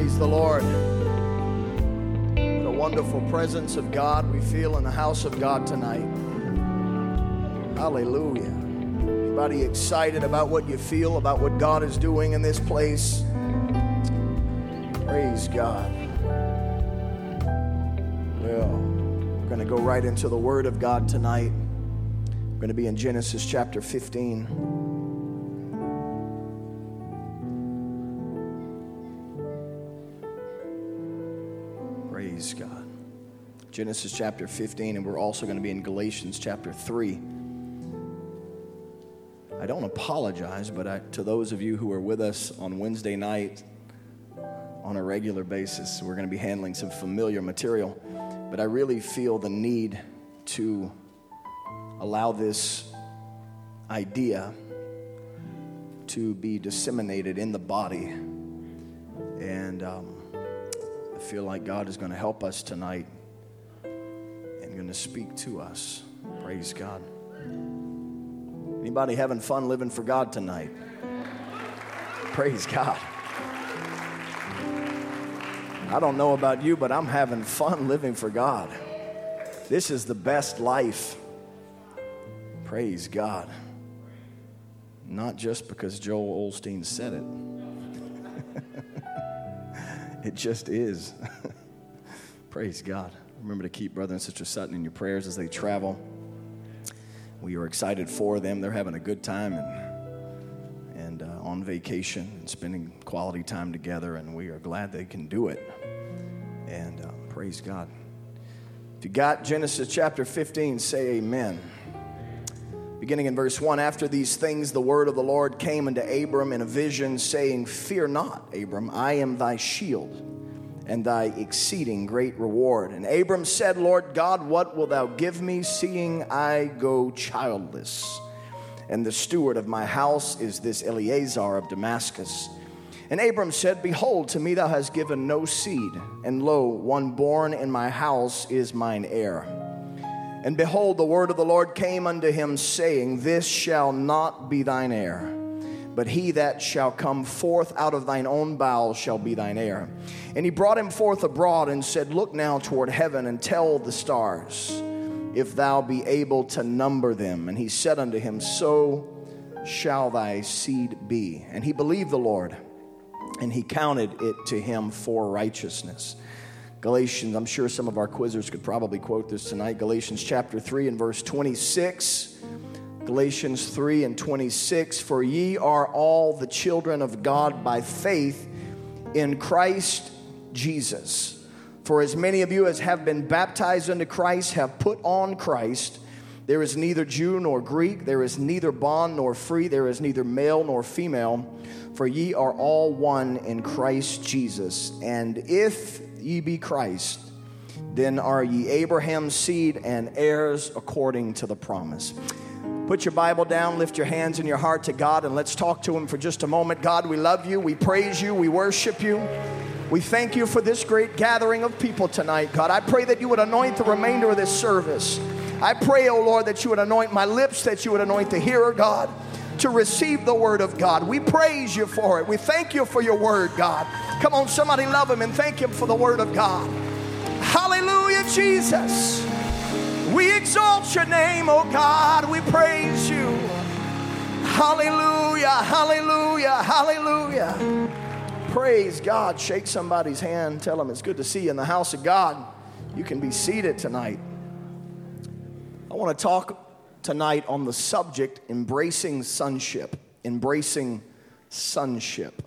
Praise the Lord. What a wonderful presence of God we feel in the house of God tonight. Hallelujah. Anybody excited about what you feel, about what God is doing in this place? Praise God. Well, we're going to go right into the Word of God tonight. We're going to be in Genesis chapter 15. Praise God. Genesis chapter 15, and we're also going to be in Galatians chapter 3. I don't apologize, but to those of you who are with us on Wednesday night on a regular basis, we're going to be handling some familiar material, but I really feel the need to allow this idea to be disseminated in the body, and I feel like God is going to help us tonight and going to speak to us. Praise God. Anybody having fun living for God tonight? Praise God. I don't know about you, but I'm having fun living for God. This is the best life. Praise God. Not just because Joel Osteen said it. It just is. Praise God. Remember to keep Brother and Sister Sutton in your prayers as they travel. We are excited for them. They're having a good time and on vacation and spending quality time together, and we are glad they can do it. And praise God. If you got Genesis chapter 15, say amen. Beginning in verse 1, after these things the word of the Lord came unto Abram in a vision, saying, Fear not, Abram, I am thy shield and thy exceeding great reward. And Abram said, Lord God, what wilt thou give me, seeing I go childless? And the steward of my house is this Eleazar of Damascus. And Abram said, Behold, to me thou hast given no seed, and lo, one born in my house is mine heir. And behold, the word of the Lord came unto him, saying, This shall not be thine heir, but he that shall come forth out of thine own bowels shall be thine heir. And he brought him forth abroad and said, Look now toward heaven and tell the stars, if thou be able to number them. And he said unto him, So shall thy seed be. And he believed the Lord, and he counted it to him for righteousness. Galatians, I'm sure some of our quizzers could probably quote this tonight. Galatians chapter 3 and verse 26. Galatians 3 and 26. For ye are all the children of God by faith in Christ Jesus. For as many of you as have been baptized into Christ have put on Christ. There is neither Jew nor Greek. There is neither bond nor free. There is neither male nor female. For ye are all one in Christ Jesus. And if ye be Christ, then are ye Abraham's seed and heirs according to the promise. Put your Bible down, lift your hands and your heart to God, and let's talk to him for just a moment. God, we love you, we praise you, we worship you. We thank you for this great gathering of people tonight, God. I pray that you would anoint the remainder of this service. I pray, oh Lord, that you would anoint my lips, that you would anoint the hearer, God, to receive the word of God. We praise you for it. We thank you for your word, God. Come on, somebody love him and thank him for the word of God. Hallelujah, Jesus. We exalt your name, oh God. We praise you. Hallelujah, hallelujah, hallelujah. Praise God. Shake somebody's hand. Tell them it's good to see you in the house of God. You can be seated tonight. I want to talk tonight on the subject, embracing sonship. Embracing sonship.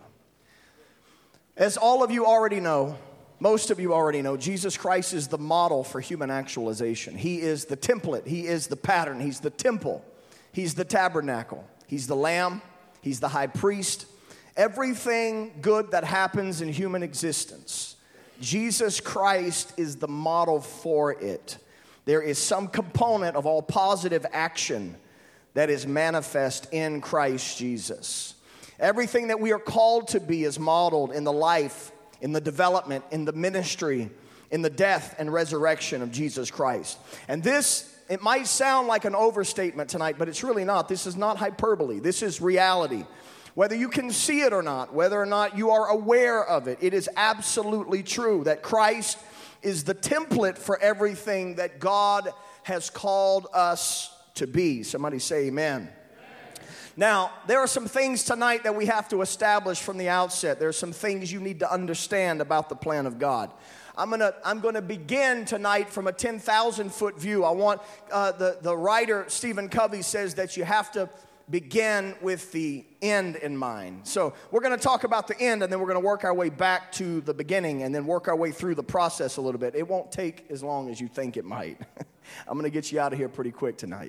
As all of you already know, most of you already know, Jesus Christ is the model for human actualization. He is the template. He is the pattern. He's the temple. He's the tabernacle. He's the lamb. He's the high priest. Everything good that happens in human existence, Jesus Christ is the model for it. There is some component of all positive action that is manifest in Christ Jesus. Everything that we are called to be is modeled in the life, in the development, in the ministry, in the death and resurrection of Jesus Christ. And this, it might sound like an overstatement tonight, but it's really not. This is not hyperbole. This is reality. Whether you can see it or not, whether or not you are aware of it, it is absolutely true that Christ is the template for everything that God has called us to be. Somebody say amen. Now, there are some things tonight that we have to establish from the outset. There are some things you need to understand about the plan of God. I'm gonna begin tonight from a 10,000-foot view. I want the writer Stephen Covey says that you have to begin with the end in mind. So we're going to talk about the end, and then we're going to work our way back to the beginning, and then work our way through the process a little bit. It won't take as long as you think it might. I'm going to get you out of here pretty quick tonight.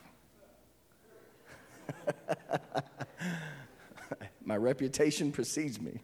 My reputation precedes me.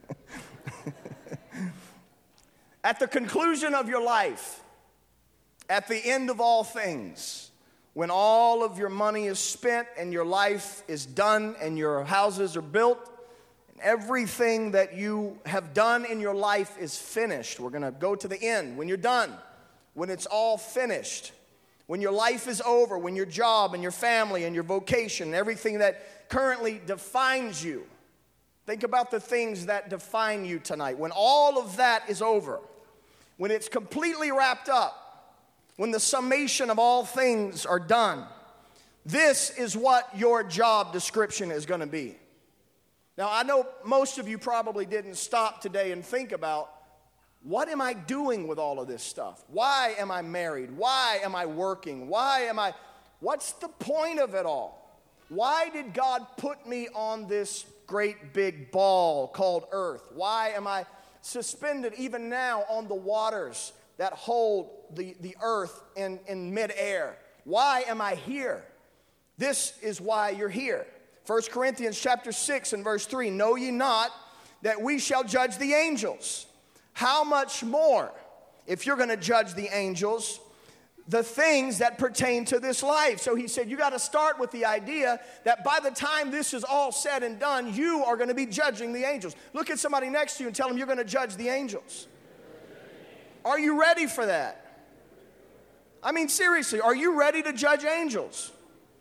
At the conclusion of your life, at the end of all things, when all of your money is spent and your life is done and your houses are built, and everything that you have done in your life is finished. We're going to go to the end. When you're done, when it's all finished, when your life is over, when your job and your family and your vocation, everything that currently defines you. Think about the things that define you tonight. When all of that is over, when it's completely wrapped up, when the summation of all things are done, this is what your job description is going to be. Now, I know most of you probably didn't stop today and think about, what am I doing with all of this stuff? Why am I married? Why am I working? What's the point of it all? Why did God put me on this great big ball called earth? Why am I suspended even now on the waters that hold the earth in midair? Why am I here? This is why you're here. 1 Corinthians chapter 6 and verse 3, know ye not that we shall judge the angels? How much more, if you're going to judge the angels, the things that pertain to this life? So he said, you got to start with the idea that by the time this is all said and done, you are going to be judging the angels. Look at somebody next to you and tell them you're going to judge the angels. Are you ready for that? I mean, seriously, are you ready to judge angels?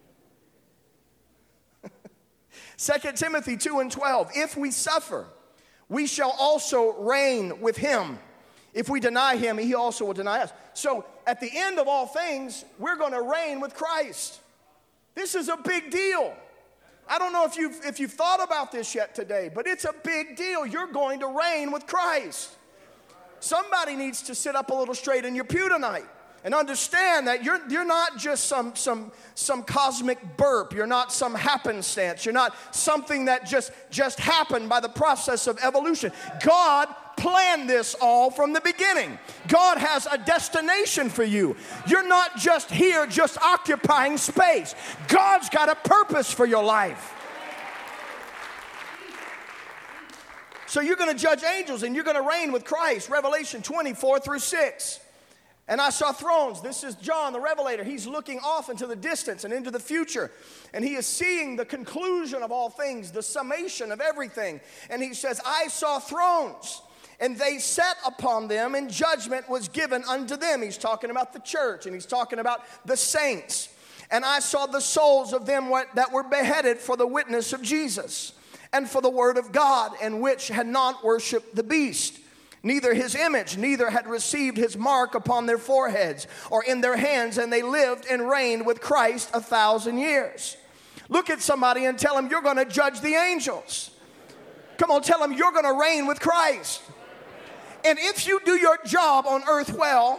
2 Timothy 2 and 12, if we suffer, we shall also reign with him. If we deny him, he also will deny us. So at the end of all things, we're going to reign with Christ. This is a big deal. I don't know if you've thought about this yet today, but it's a big deal. You're going to reign with Christ. Somebody needs to sit up a little straight in your pew tonight and understand that you're not just some cosmic burp. You're not some happenstance. You're not something that just happened by the process of evolution. God planned this all from the beginning. God has a destination for you. You're not just here just occupying space. God's got a purpose for your life. So you're going to judge angels and you're going to reign with Christ. Revelation 24 through 6. And I saw thrones. This is John, the Revelator. He's looking off into the distance and into the future. And he is seeing the conclusion of all things, the summation of everything. And he says, I saw thrones, and they sat upon them, and judgment was given unto them. He's talking about the church, and he's talking about the saints. And I saw the souls of them that were beheaded for the witness of Jesus and for the word of God, and which had not worshipped the beast, neither his image, neither had received his mark upon their foreheads or in their hands, and they lived and reigned with Christ 1,000 years. Look at somebody and tell them you're going to judge the angels. Come on, tell them you're going to reign with Christ. And if you do your job on earth well,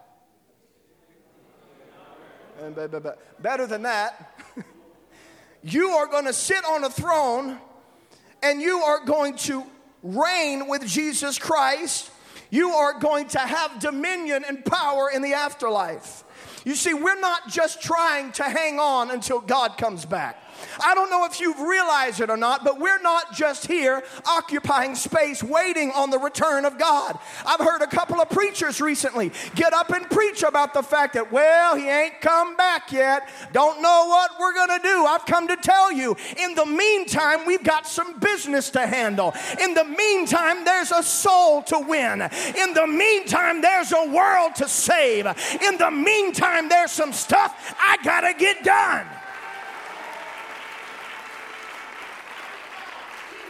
and better than that, you are going to sit on a throne and you are going to reign with Jesus Christ. You are going to have dominion and power in the afterlife. You see, we're not just trying to hang on until God comes back. I don't know if you've realized it or not, but we're not just here occupying space waiting on the return of God. I've heard a couple of preachers recently get up and preach about the fact that, well, he ain't come back yet. Don't know what we're going to do. I've come to tell you, in the meantime, we've got some business to handle. In the meantime, there's a soul to win. In the meantime, there's a world to save. In the meantime, there's some stuff I got to get done.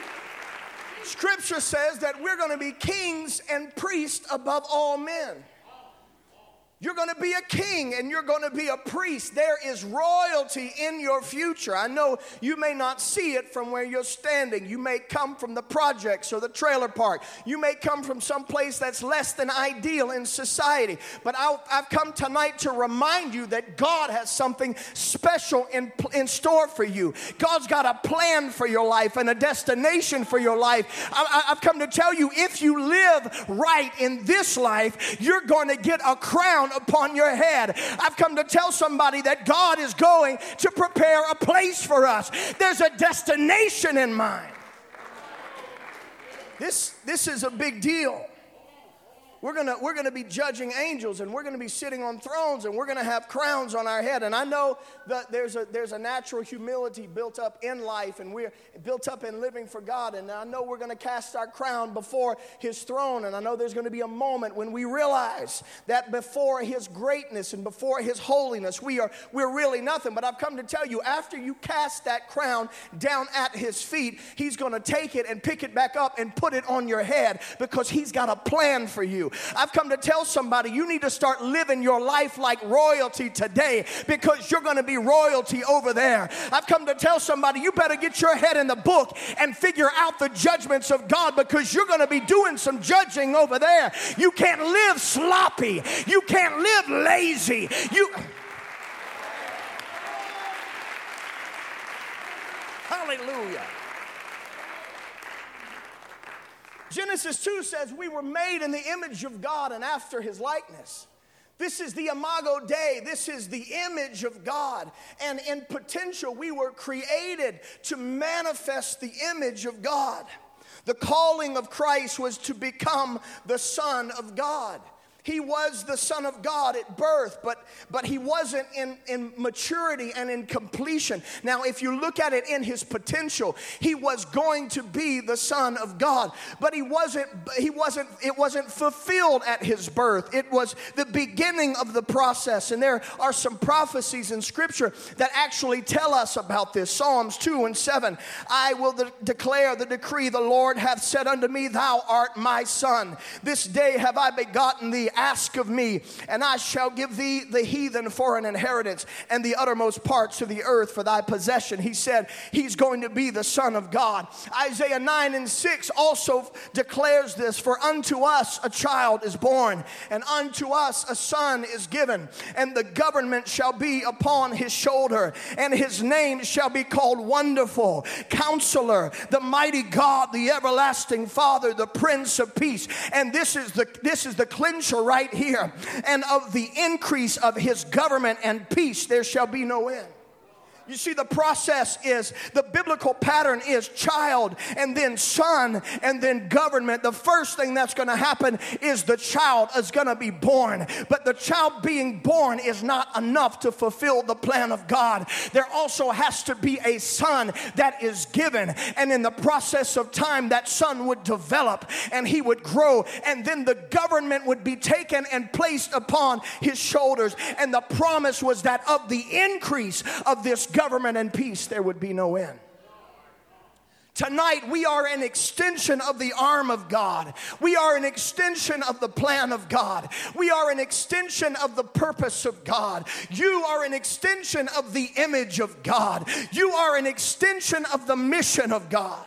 Scripture says that we're going to be kings and priests above all men. You're going to be a king and you're going to be a priest. There is royalty in your future. I know you may not see it from where you're standing. You may come from the projects or the trailer park. You may come from some place that's less than ideal in society. But I've come tonight to remind you that God has something special in store for you. God's got a plan for your life and a destination for your life. I've come to tell you, if you live right in this life, you're going to get a crown upon your head. I've come to tell somebody that God is going to prepare a place for us. There's a destination in mind. This is a big deal. We're gonna be judging angels, and we're gonna be sitting on thrones, and we're gonna have crowns on our head. And I know that there's a natural humility built up in life, and we're built up in living for God. And I know we're gonna cast our crown before His throne. And I know there's gonna be a moment when we realize that before His greatness and before His holiness, we're really nothing. But I've come to tell you, after you cast that crown down at His feet, He's gonna take it and pick it back up and put it on your head, because He's got a plan for you. I've come to tell somebody, you need to start living your life like royalty today, because you're going to be royalty over there. I've come to tell somebody, you better get your head in the book and figure out the judgments of God, because you're going to be doing some judging over there. You can't live sloppy. You can't live lazy. Hallelujah. Genesis 2 says we were made in the image of God and after His likeness. This is the Imago Dei. This is the image of God. And in potential, we were created to manifest the image of God. The calling of Christ was to become the Son of God. He was the Son of God at birth, but He wasn't in maturity and in completion. Now, if you look at it in His potential, He was going to be the Son of God, but it wasn't fulfilled at His birth. It was the beginning of the process. And there are some prophecies in Scripture that actually tell us about this. Psalms 2:7, I will declare the decree, the Lord hath said unto me, thou art my Son. This day have I begotten thee. Ask of me, and I shall give thee the heathen for an inheritance, and the uttermost parts of the earth for thy possession. He said He's going to be the Son of God. Isaiah 9:6 also declares this, for unto us a child is born, and unto us a son is given, and the government shall be upon His shoulder, and His name shall be called Wonderful, Counselor, the Mighty God, the Everlasting Father, the Prince of Peace. And this is the clincher right here. And of the increase of His government and peace there shall be no end. You see, the process is, the biblical pattern is child and then son and then government. The first thing that's going to happen is the child is going to be born. But the child being born is not enough to fulfill the plan of God. There also has to be a son that is given. And in the process of time, that son would develop and he would grow. And then the government would be taken and placed upon his shoulders. And the promise was that of the increase of this government and peace, there would be no end. Tonight, we are an extension of the arm of God. We are an extension of the plan of God. We are an extension of the purpose of God. You are an extension of the image of God. You are an extension of the mission of God.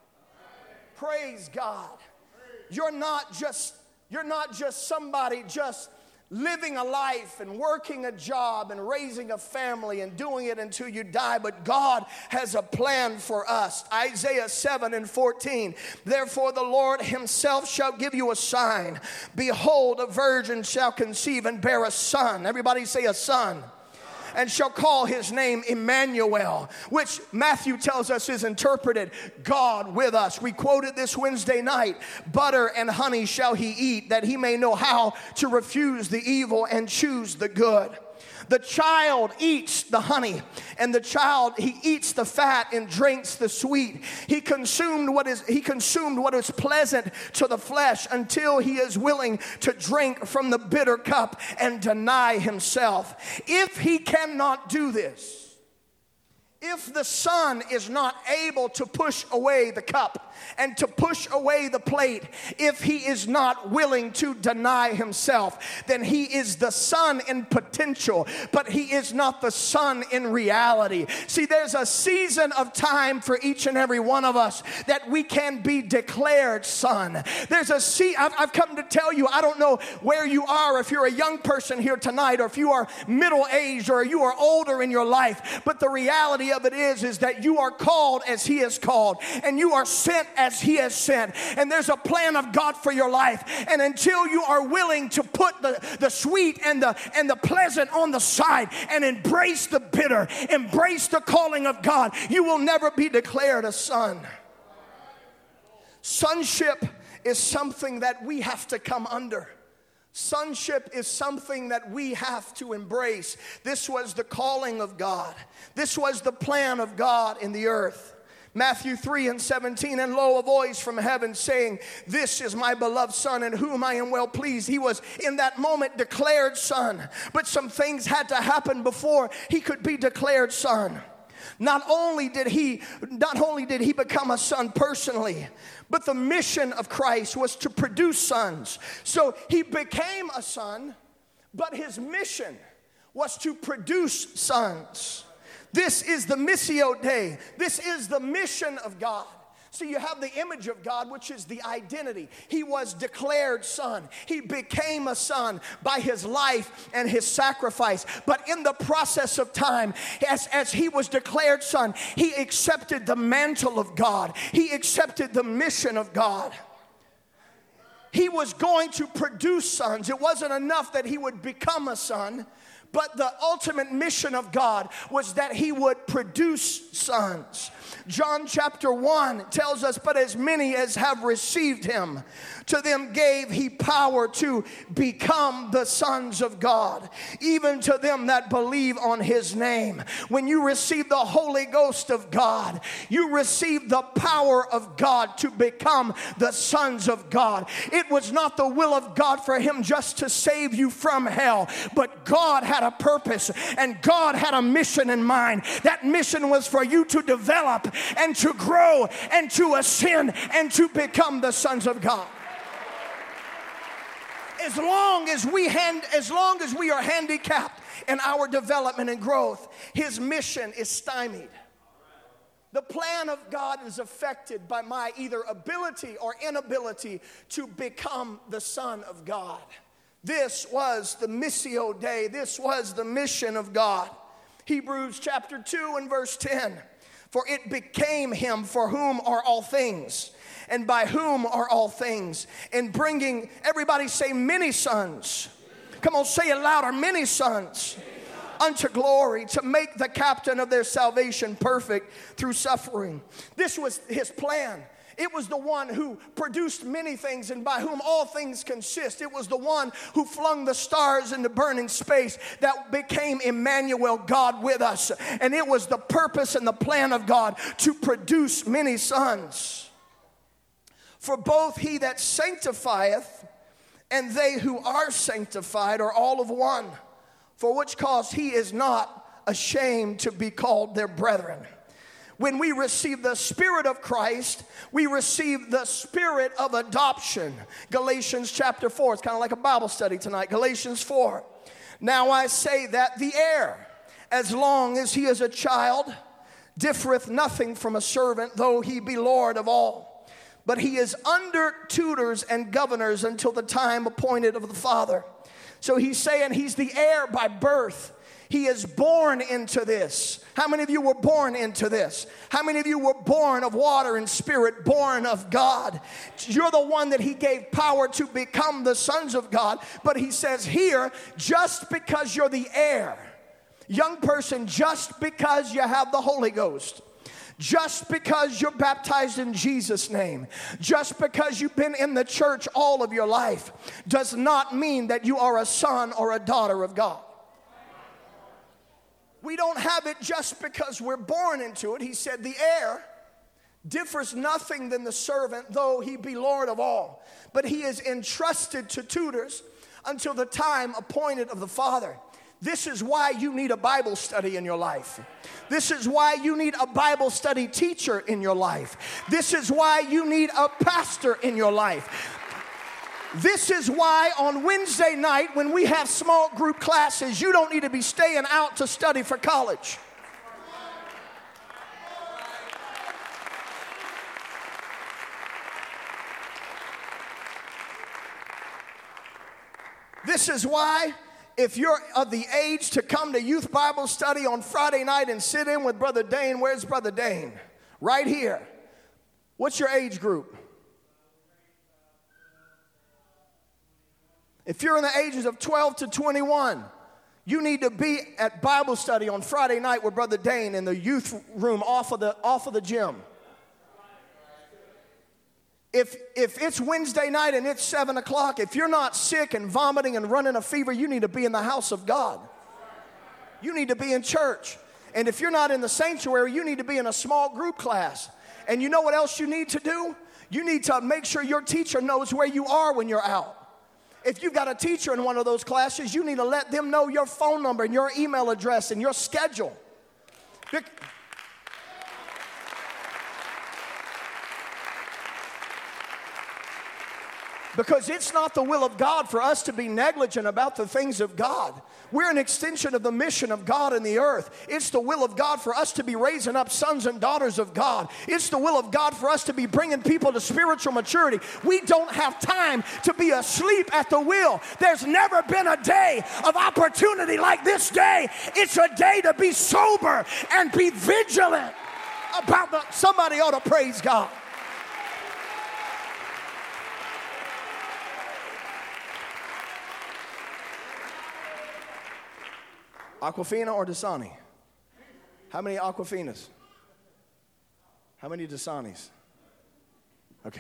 Praise God. You're not just somebody just living a life and working a job and raising a family and doing it until you die, but God has a plan for us. Isaiah 7:14, therefore the Lord Himself shall give you a sign. Behold, a virgin shall conceive and bear a son. Everybody say a son. And shall call His name Emmanuel, which Matthew tells us is interpreted God with us. We quoted this Wednesday night. Butter and honey shall He eat, that He may know how to refuse the evil and choose the good. The child eats the honey, and the child, he eats the fat and drinks the sweet. He consumed what is pleasant to the flesh until he is willing to drink from the bitter cup and deny himself. If he cannot do this, If the son is not able to push away the cup and to push away the plate, if he is not willing to deny himself, then he is the son in potential, but he is not the son in reality. See, there's a season of time for each and every one of us that we can be declared son. There's a I've come to tell you, I don't know where you are, if you're a young person here tonight, or if you are middle-aged, or you are older in your life, but the reality of it is that you are called as he is called, and you are sent as he has sent, and there's a plan of God for your life. And until you are willing to put the sweet and the pleasant on the side and embrace the bitter, embrace the calling of God, you will never be declared a son. Sonship is something that we have to come under. Sonship is something that we have to embrace. This was the calling of God. This was the plan of God in the earth. Matthew 3:17, and lo, a voice from heaven saying, this is my beloved son in whom I am well pleased. He was in that moment declared son, but some things had to happen before he could be declared son. Not only did he become a son personally, but the mission of Christ was to produce sons. So he became a son, but his mission was to produce sons. This is the Missio Dei. This is the mission of God. So you have the image of God, which is the identity. He was declared son. He became a son by his life and his sacrifice. But in the process of time, as he was declared son, he accepted the mantle of God. He accepted the mission of God. He was going to produce sons. It wasn't enough that he would become a son, but the ultimate mission of God was that he would produce sons. John chapter 1 tells us, but as many as have received him, to them gave he power to become the sons of God, even to them that believe on his name. When you receive the Holy Ghost of God, you receive the power of God to become the sons of God. It was not the will of God for him just to save you from hell, but God had a purpose and God had a mission in mind. That mission was for you to develop and to grow and to ascend and to become the sons of God. As long as we are handicapped in our development and growth, his mission is stymied. The plan of God is affected by my either ability or inability to become the son of God. This was the Missio Dei. This was the mission of God. Hebrews chapter 2 and verse 10. For it became him for whom are all things, and by whom are all things, in bringing, everybody say many sons. Come on, say it louder, many sons unto glory, to make the captain of their salvation perfect through suffering. This was his plan. It was the one who produced many things and by whom all things consist. It was the one who flung the stars into burning space that became Emmanuel, God with us. And it was the purpose and the plan of God to produce many sons. For both he that sanctifieth and they who are sanctified are all of one, for which cause he is not ashamed to be called their brethren. When we receive the Spirit of Christ, we receive the spirit of adoption. Galatians chapter 4. It's kind of like a Bible study tonight. Galatians 4. Now I say that the heir, as long as he is a child, differeth nothing from a servant, though he be Lord of all. But he is under tutors and governors until the time appointed of the Father. So he's saying he's the heir by birth. He is born into this. How many of you were born into this? How many of you were born of water and spirit, born of God? You're the one that he gave power to become the sons of God. But he says here, just because you're the heir, young person, just because you have the Holy Ghost, just because you're baptized in Jesus' name, just because you've been in the church all of your life, does not mean that you are a son or a daughter of God. We don't have it just because we're born into it. He said the heir differs nothing than the servant, though he be Lord of all. But he is entrusted to tutors until the time appointed of the Father. This is why you need a Bible study in your life. This is why you need a Bible study teacher in your life. This is why you need a pastor in your life. This is why on Wednesday night when we have small group classes, you don't need to be staying out to study for college. This is why, if you're of the age to come to youth Bible study on Friday night and sit in with Brother Dane, where's Brother Dane? Right here. What's your age group? If you're in the ages of 12 to 21, you need to be at Bible study on Friday night with Brother Dane in the youth room off of the gym. If it's Wednesday night and it's 7 o'clock, if you're not sick and vomiting and running a fever, you need to be in the house of God. You need to be in church. And if you're not in the sanctuary, you need to be in a small group class. And you know what else you need to do? You need to make sure your teacher knows where you are when you're out. If you've got a teacher in one of those classes, you need to let them know your phone number and your email address and your schedule. Because it's not the will of God for us to be negligent about the things of God. We're an extension of the mission of God in the earth. It's the will of God for us to be raising up sons and daughters of God. It's the will of God for us to be bringing people to spiritual maturity. We don't have time to be asleep at the wheel. There's never been a day of opportunity like this day. It's a day to be sober and be vigilant about somebody ought to praise God. Aquafina or Dasani? How many Aquafinas? How many Dasanis? Okay.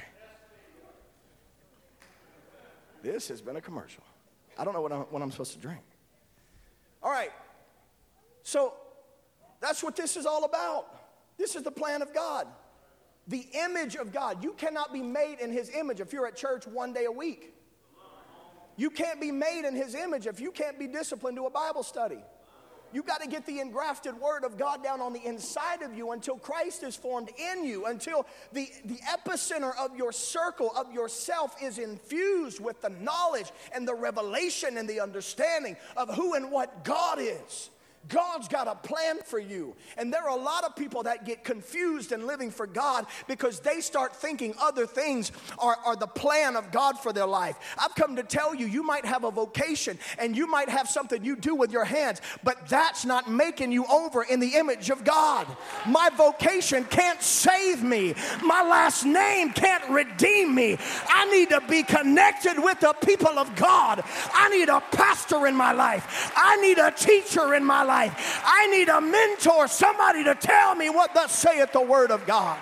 This has been a commercial. I don't know what I'm supposed to drink. All right. So that's what this is all about. This is the plan of God. The image of God. You cannot be made in His image if you're at church one day a week. You can't be made in His image if you can't be disciplined to a Bible study. You've got to get the engrafted word of God down on the inside of you until Christ is formed in you, until the epicenter of your circle of yourself is infused with the knowledge and the revelation and the understanding of who and what God is. God's got a plan for you. And there are a lot of people that get confused in living for God because they start thinking other things are the plan of God for their life. I've come to tell you, you might have a vocation and you might have something you do with your hands, but that's not making you over in the image of God. My vocation can't save me. My last name can't redeem me. I need to be connected with the people of God. I need a pastor in my life. I need a teacher in my life. I need a mentor, somebody to tell me what thus saith the word of God.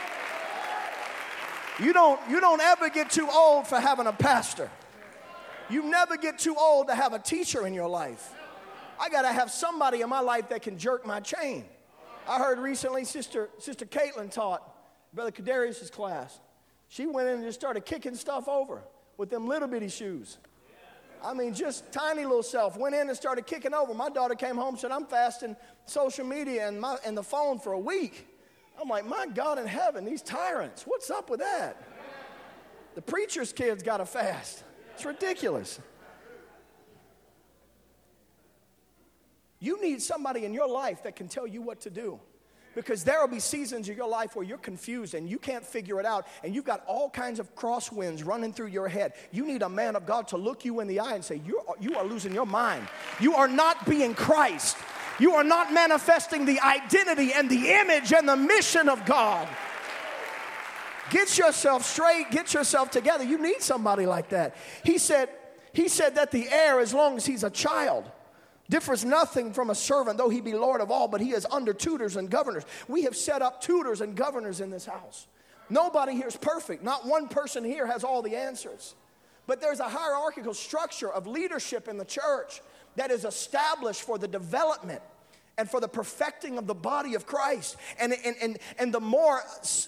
You don't ever get too old for having a pastor. You never get too old to have a teacher in your life. I got to have somebody in my life that can jerk my chain. I heard recently Sister Caitlin taught Brother Kadarius' class. She went in and just started kicking stuff over with them little bitty shoes. I mean, just tiny little self. Went in and started kicking over. My daughter came home and said, I'm fasting social media and the phone for a week. I'm like, my God in heaven, these tyrants, what's up with that? The preacher's kids got to fast. It's ridiculous. You need somebody in your life that can tell you what to do. Because there will be seasons of your life where you're confused and you can't figure it out and you've got all kinds of crosswinds running through your head. You need a man of God to look you in the eye and say, you are losing your mind. You are not being Christ. You are not manifesting the identity and the image and the mission of God. Get yourself straight. Get yourself together. You need somebody like that. He said that the heir, as long as he's a child, differs nothing from a servant, though he be Lord of all, but he is under tutors and governors. We have set up tutors and governors in this house. Nobody here is perfect. Not one person here has all the answers. But there's a hierarchical structure of leadership in the church that is established for the development and for the perfecting of the body of Christ. And the more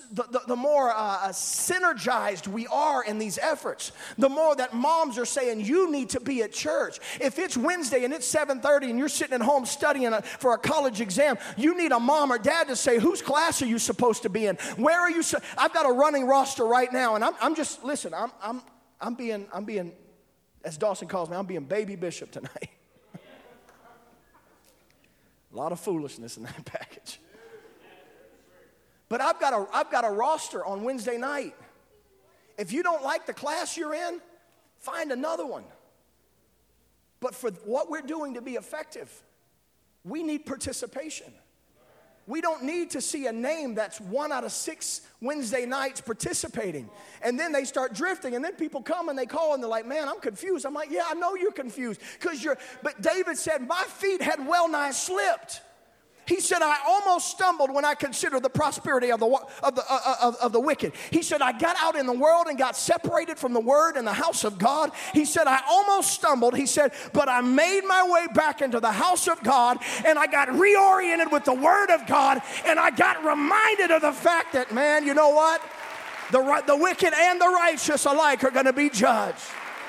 synergized we are in these efforts, the more that moms are saying, you need to be at church. If it's Wednesday and it's 7:30 and you're sitting at home studying for a college exam, you need a mom or dad to say, whose class are you supposed to be in? Where are you? I've got a running roster right now, and I'm being, as Dawson calls me, I'm being baby bishop tonight. A lot of foolishness in that package. But I've got a roster on Wednesday night. If you don't like the class you're in, find another one. But for what we're doing to be effective, we need participation. We don't need to see a name that's 1 out of 6 Wednesday nights participating. And then they start drifting, and then people come and they call and they're like, man, I'm confused. I'm like, yeah, I know you're confused. But David said, my feet had well nigh slipped. He said, I almost stumbled when I considered the prosperity of the wicked. He said, I got out in the world and got separated from the word in the house of God. He said, I almost stumbled. He said, but I made my way back into the house of God, and I got reoriented with the word of God, and I got reminded of the fact that, man, you know what? The wicked and the righteous alike are going to be judged.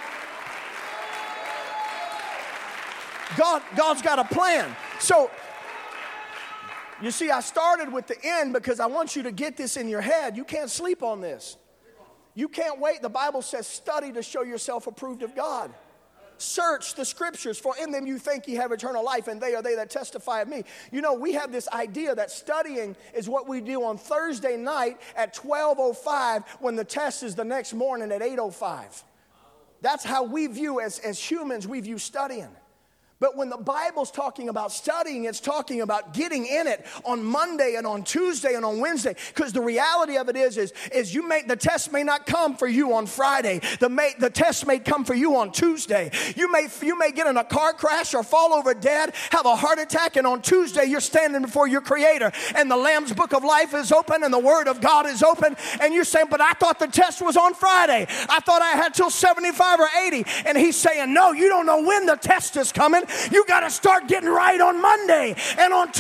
God's got a plan. So, you see, I started with the end because I want you to get this in your head. You can't sleep on this. You can't wait. The Bible says, study to show yourself approved of God. Search the scriptures, for in them you think ye have eternal life, and they are they that testify of me. You know, we have this idea that studying is what we do on Thursday night at 12:05 when the test is the next morning at 8:05. That's how we view, as humans, we view studying. But when the Bible's talking about studying, it's talking about getting in it on Monday and on Tuesday and on Wednesday. Because the reality of it is the test may not come for you on Friday. The test may come for you on Tuesday. You may get in a car crash or fall over dead, have a heart attack, and on Tuesday you're standing before your Creator, and the Lamb's Book of Life is open and the Word of God is open, and you're saying, but I thought the test was on Friday. I thought I had till 75 or 80. And He's saying, no, you don't know when the test is coming. You got to start getting right on Monday and on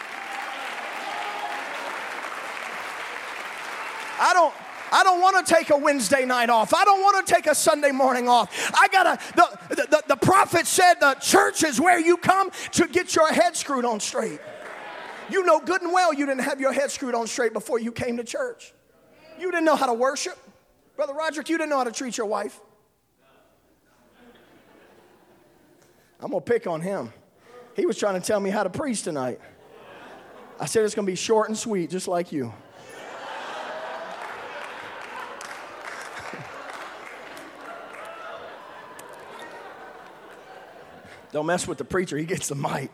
I don't want to take a Wednesday night off. I don't want to take a Sunday morning off. The prophet said the church is where you come to get your head screwed on straight. You know good and well you didn't have your head screwed on straight before you came to church. You didn't know how to worship. Brother Roderick, you didn't know how to treat your wife. I'm going to pick on him. He was trying to tell me how to preach tonight. I said it's going to be short and sweet, just like you. Don't mess with the preacher. He gets the mic.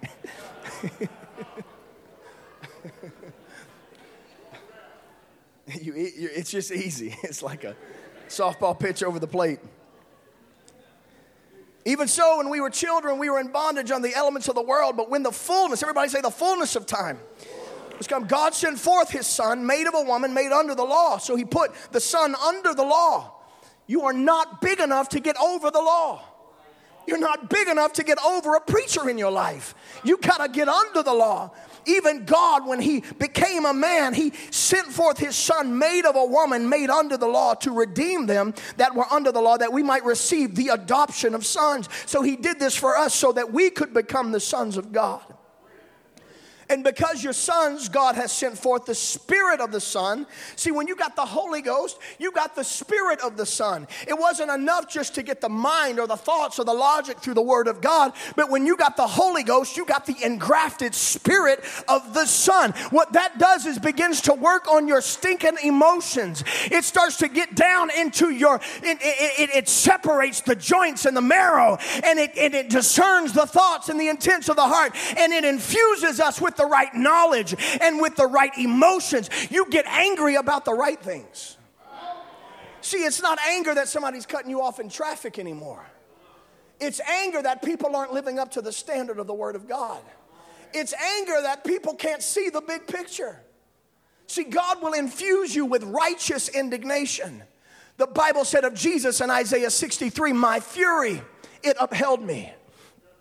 It's just easy. It's like a softball pitch over the plate. Even so, when we were children, we were in bondage on the elements of the world. But when the fullness, everybody say the fullness of time, was come, God sent forth His Son, made of a woman, made under the law. So He put the Son under the law. You are not big enough to get over the law. You're not big enough to get over a preacher in your life. You got to get under the law. Even God, when He became a man, He sent forth His Son, made of a woman, made under the law, to redeem them that were under the law, that we might receive the adoption of sons. So He did this for us so that we could become the sons of God. And because you're sons, God has sent forth the Spirit of the Son. See, when you got the Holy Ghost, you got the Spirit of the Son. It wasn't enough just to get the mind or the thoughts or the logic through the Word of God. But when you got the Holy Ghost, you got the engrafted Spirit of the Son. What that does is begins to work on your stinking emotions. It starts to get down into it separates the joints and the marrow. And it discerns the thoughts and the intents of the heart. And it infuses us with the right knowledge and with the right emotions. You get angry about the right things. See, it's not anger that somebody's cutting you off in traffic anymore. It's anger that people aren't living up to the standard of the Word of God. It's anger that people can't see the big picture. See, God will infuse you with righteous indignation. The Bible said of Jesus in Isaiah 63, my fury, it upheld me.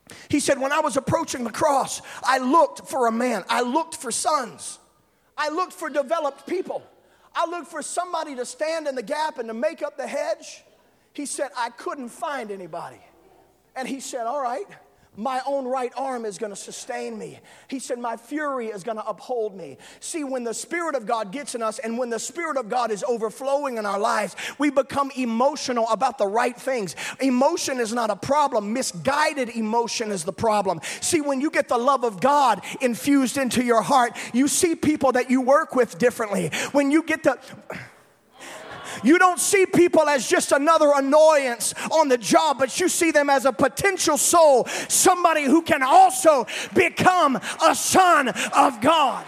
He said, when I was approaching the cross, I looked for a man. I looked for sons. I looked for developed people. I looked for somebody to stand in the gap and to make up the hedge. He said, I couldn't find anybody. And he said, all right, my own right arm is going to sustain me. He said, my fury is going to uphold me. See, when the Spirit of God gets in us and when the Spirit of God is overflowing in our lives, we become emotional about the right things. Emotion is not a problem. Misguided emotion is the problem. See, when you get the love of God infused into your heart, you see people that you work with differently. When you get the... You don't see people as just another annoyance on the job, but you see them as a potential soul, somebody who can also become a son of God.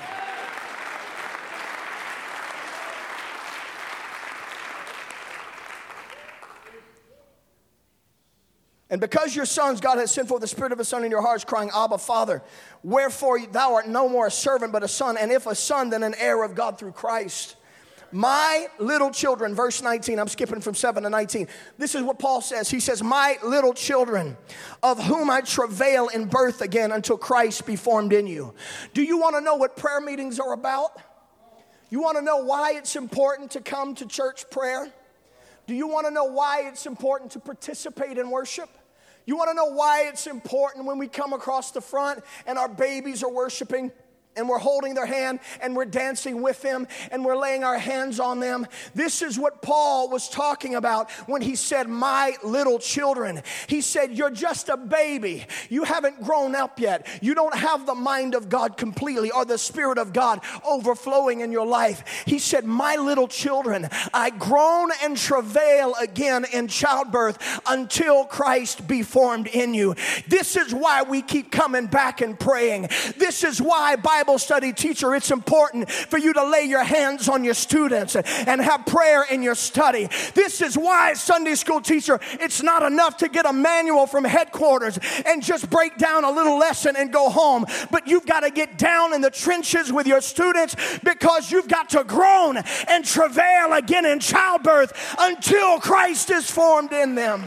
And because your sons, God has sent forth the Spirit of a Son in your hearts, crying, Abba, Father. Wherefore thou art no more a servant, but a son. And if a son, then an heir of God through Christ. My little children, verse 19, I'm skipping from 7 to 19. This is what Paul says. He says, my little children, of whom I travail in birth again until Christ be formed in you. Do you want to know what prayer meetings are about? You want to know why it's important to come to church prayer? Do you want to know why it's important to participate in worship? You want to know why it's important when we come across the front and our babies are worshiping? And we're holding their hand and we're dancing with them and we're laying our hands on them. This is what Paul was talking about when he said, my little children. He said, you're just a baby. You haven't grown up yet. You don't have the mind of God completely or the Spirit of God overflowing in your life. He said, my little children, I groan and travail again in childbirth until Christ be formed in you. This is why we keep coming back and praying. This is why Bible study teacher, it's important for you to lay your hands on your students and have prayer in your study. This is why, Sunday school teacher, it's not enough to get a manual from headquarters and just break down a little lesson and go home. But you've got to get down in the trenches with your students because you've got to groan and travail again in childbirth until Christ is formed in them.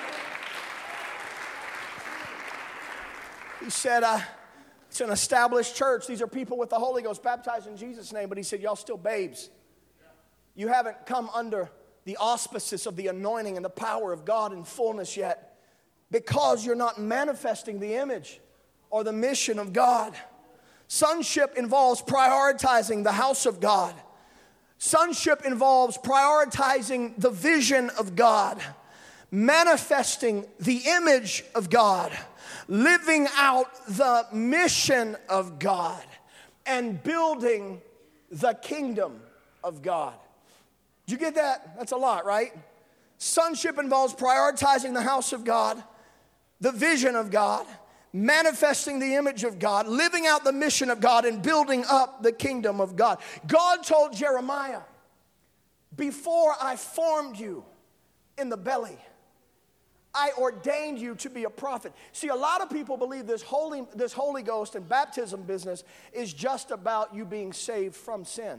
He said, it's an established church. These are people with the Holy Ghost baptized in Jesus' name. But he said, y'all still babes. You haven't come under the auspices of the anointing and the power of God in fullness yet because you're not manifesting the image or the mission of God. Sonship involves prioritizing the house of God. Sonship involves prioritizing the vision of God, manifesting the image of God, living out the mission of God, and building the kingdom of God. Did you get that? That's a lot, right? Sonship involves prioritizing the house of God, the vision of God, manifesting the image of God, living out the mission of God, and building up the kingdom of God. God told Jeremiah, before I formed you in the belly, I ordained you to be a prophet. See, a lot of people believe this Holy Ghost and baptism business is just about you being saved from sin.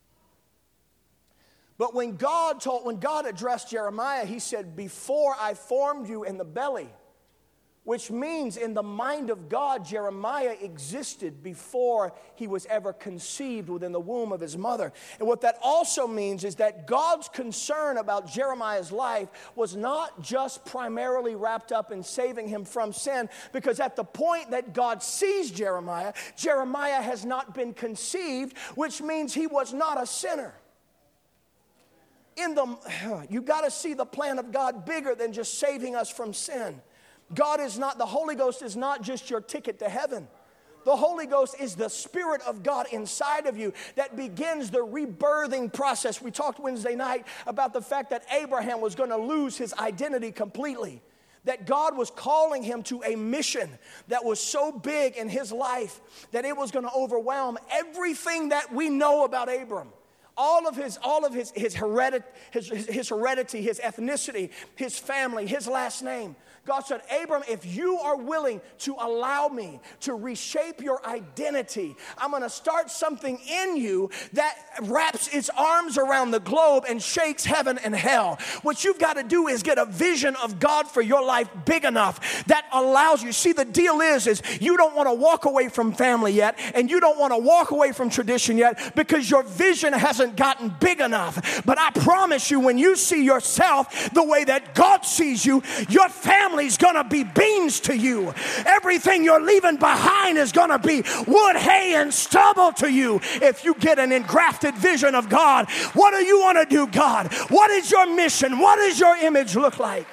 But when God addressed Jeremiah, he said, before I formed you in the belly, which means in the mind of God, Jeremiah existed before he was ever conceived within the womb of his mother. And what that also means is that God's concern about Jeremiah's life was not just primarily wrapped up in saving him from sin, because at the point that God sees Jeremiah, Jeremiah has not been conceived, which means he was not a sinner. You got to see the plan of God bigger than just saving us from sin. The Holy Ghost is not just your ticket to heaven. The Holy Ghost is the Spirit of God inside of you that begins the rebirthing process. We talked Wednesday night about the fact that Abraham was going to lose his identity completely. That God was calling him to a mission that was so big in his life that it was going to overwhelm everything that we know about Abram. all of his heredity, his ethnicity, his family, his last name. God said, Abram, if you are willing to allow me to reshape your identity, I'm going to start something in you that wraps its arms around the globe and shakes heaven and hell. What you've got to do is get a vision of God for your life big enough that allows you. See, the deal is you don't want to walk away from family yet, and you don't want to walk away from tradition yet because your vision hasn't gotten big enough. But I promise you, when you see yourself the way that God sees you, your family's going to be beans to you. Everything you're leaving behind is going to be wood, hay, and stubble to you if you get an engrafted vision of God. What do you want to do, God? What is your mission? What does your image look like?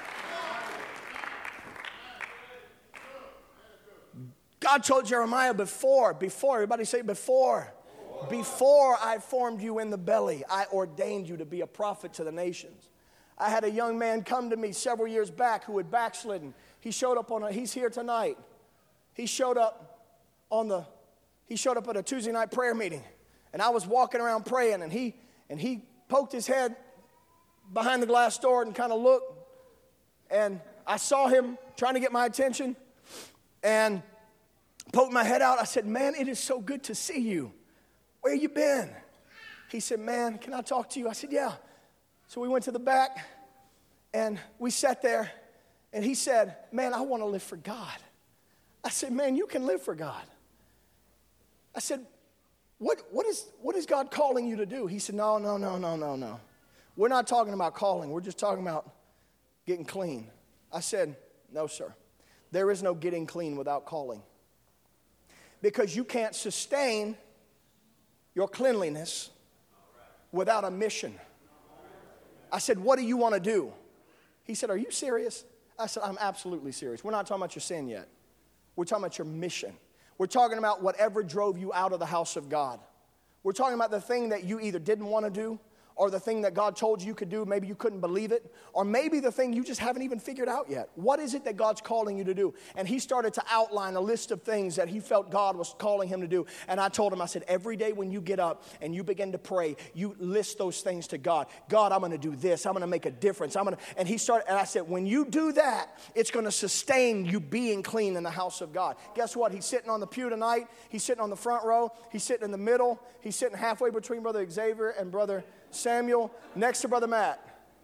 God told Jeremiah before, everybody say before I formed you in the belly, I ordained you to be a prophet to the nations. I had a young man come to me several years back who had backslidden. He showed up he's here tonight. He showed up at a Tuesday night prayer meeting. And I was walking around praying, and he poked his head behind the glass door and kind of looked. And I saw him trying to get my attention and poked my head out. I said, man, it is so good to see you. Where you been? He said, man, can I talk to you? I said, yeah. So we went to the back, and we sat there, and he said, man, I want to live for God. I said, man, you can live for God. I said, what is God calling you to do? He said, no. We're not talking about calling. We're just talking about getting clean. I said, no, sir. There is no getting clean without calling. Because you can't sustain your cleanliness without a mission. I said, what do you want to do? He said, are you serious? I said, I'm absolutely serious. We're not talking about your sin yet. We're talking about your mission. We're talking about whatever drove you out of the house of God. We're talking about the thing that you either didn't want to do, or the thing that God told you could do, maybe you couldn't believe it, or maybe the thing you just haven't even figured out yet. What is it that God's calling you to do? And he started to outline a list of things that he felt God was calling him to do. And I told him, I said, every day when you get up and you begin to pray, you list those things to God. God, I'm going to do this. I'm going to make a difference. And I said, when you do that, it's going to sustain you being clean in the house of God. Guess what? He's sitting on the pew tonight. He's sitting on the front row. He's sitting in the middle. He's sitting halfway between Brother Xavier and Brother Samuel, next to Brother Matt.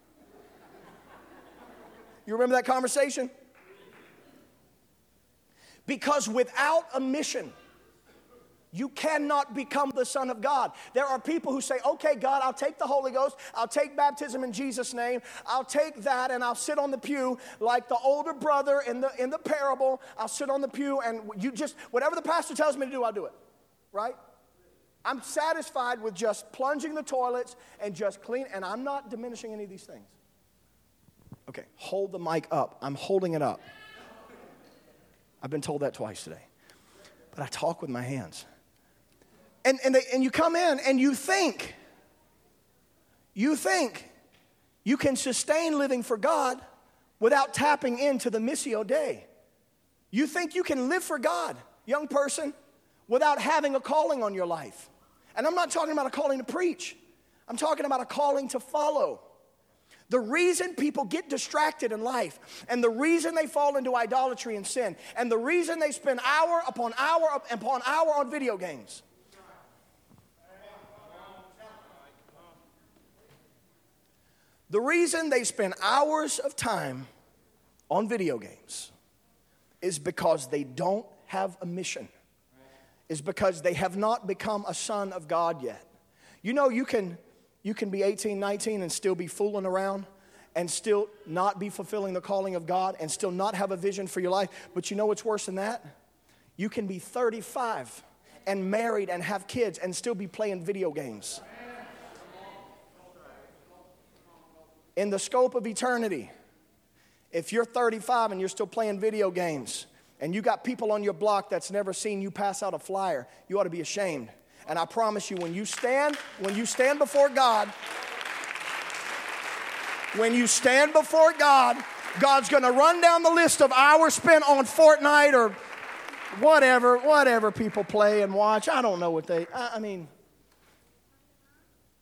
You remember that conversation? Because without a mission, you cannot become the Son of God. There are people who say, okay, God, I'll take the Holy Ghost. I'll take baptism in Jesus' name. I'll take that and I'll sit on the pew like the older brother in the parable. I'll sit on the pew and you just, whatever the pastor tells me to do, I'll do it. Right? I'm satisfied with just plunging the toilets and just clean, and I'm not diminishing any of these things. Okay, hold the mic up. I'm holding it up. I've been told that twice today. But I talk with my hands. And you come in and you think you can sustain living for God without tapping into the Missio Dei. You think you can live for God, young person, without having a calling on your life. And I'm not talking about a calling to preach. I'm talking about a calling to follow. The reason people get distracted in life, and the reason they fall into idolatry and sin, and the reason they spend hour upon hour upon hour on video games. The reason they spend hours of time on video games is because they don't have a mission. Is because they have not become a son of God yet. You know, you can be 18, 19 and still be fooling around and still not be fulfilling the calling of God and still not have a vision for your life. But you know what's worse than that? You can be 35 and married and have kids and still be playing video games. In the scope of eternity, if you're 35 and you're still playing video games, and you got people on your block that's never seen you pass out a flyer, you ought to be ashamed. And I promise you, when you stand before God, God's going to run down the list of hours spent on Fortnite or whatever people play and watch. I don't know what I mean.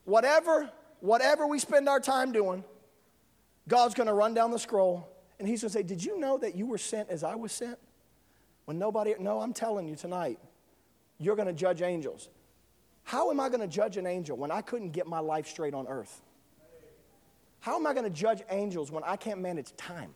Whatever we spend our time doing, God's going to run down the scroll, and he's going to say, did you know that you were sent as I was sent? No, I'm telling you tonight, you're going to judge angels. How am I going to judge an angel when I couldn't get my life straight on earth? How am I going to judge angels when I can't manage time?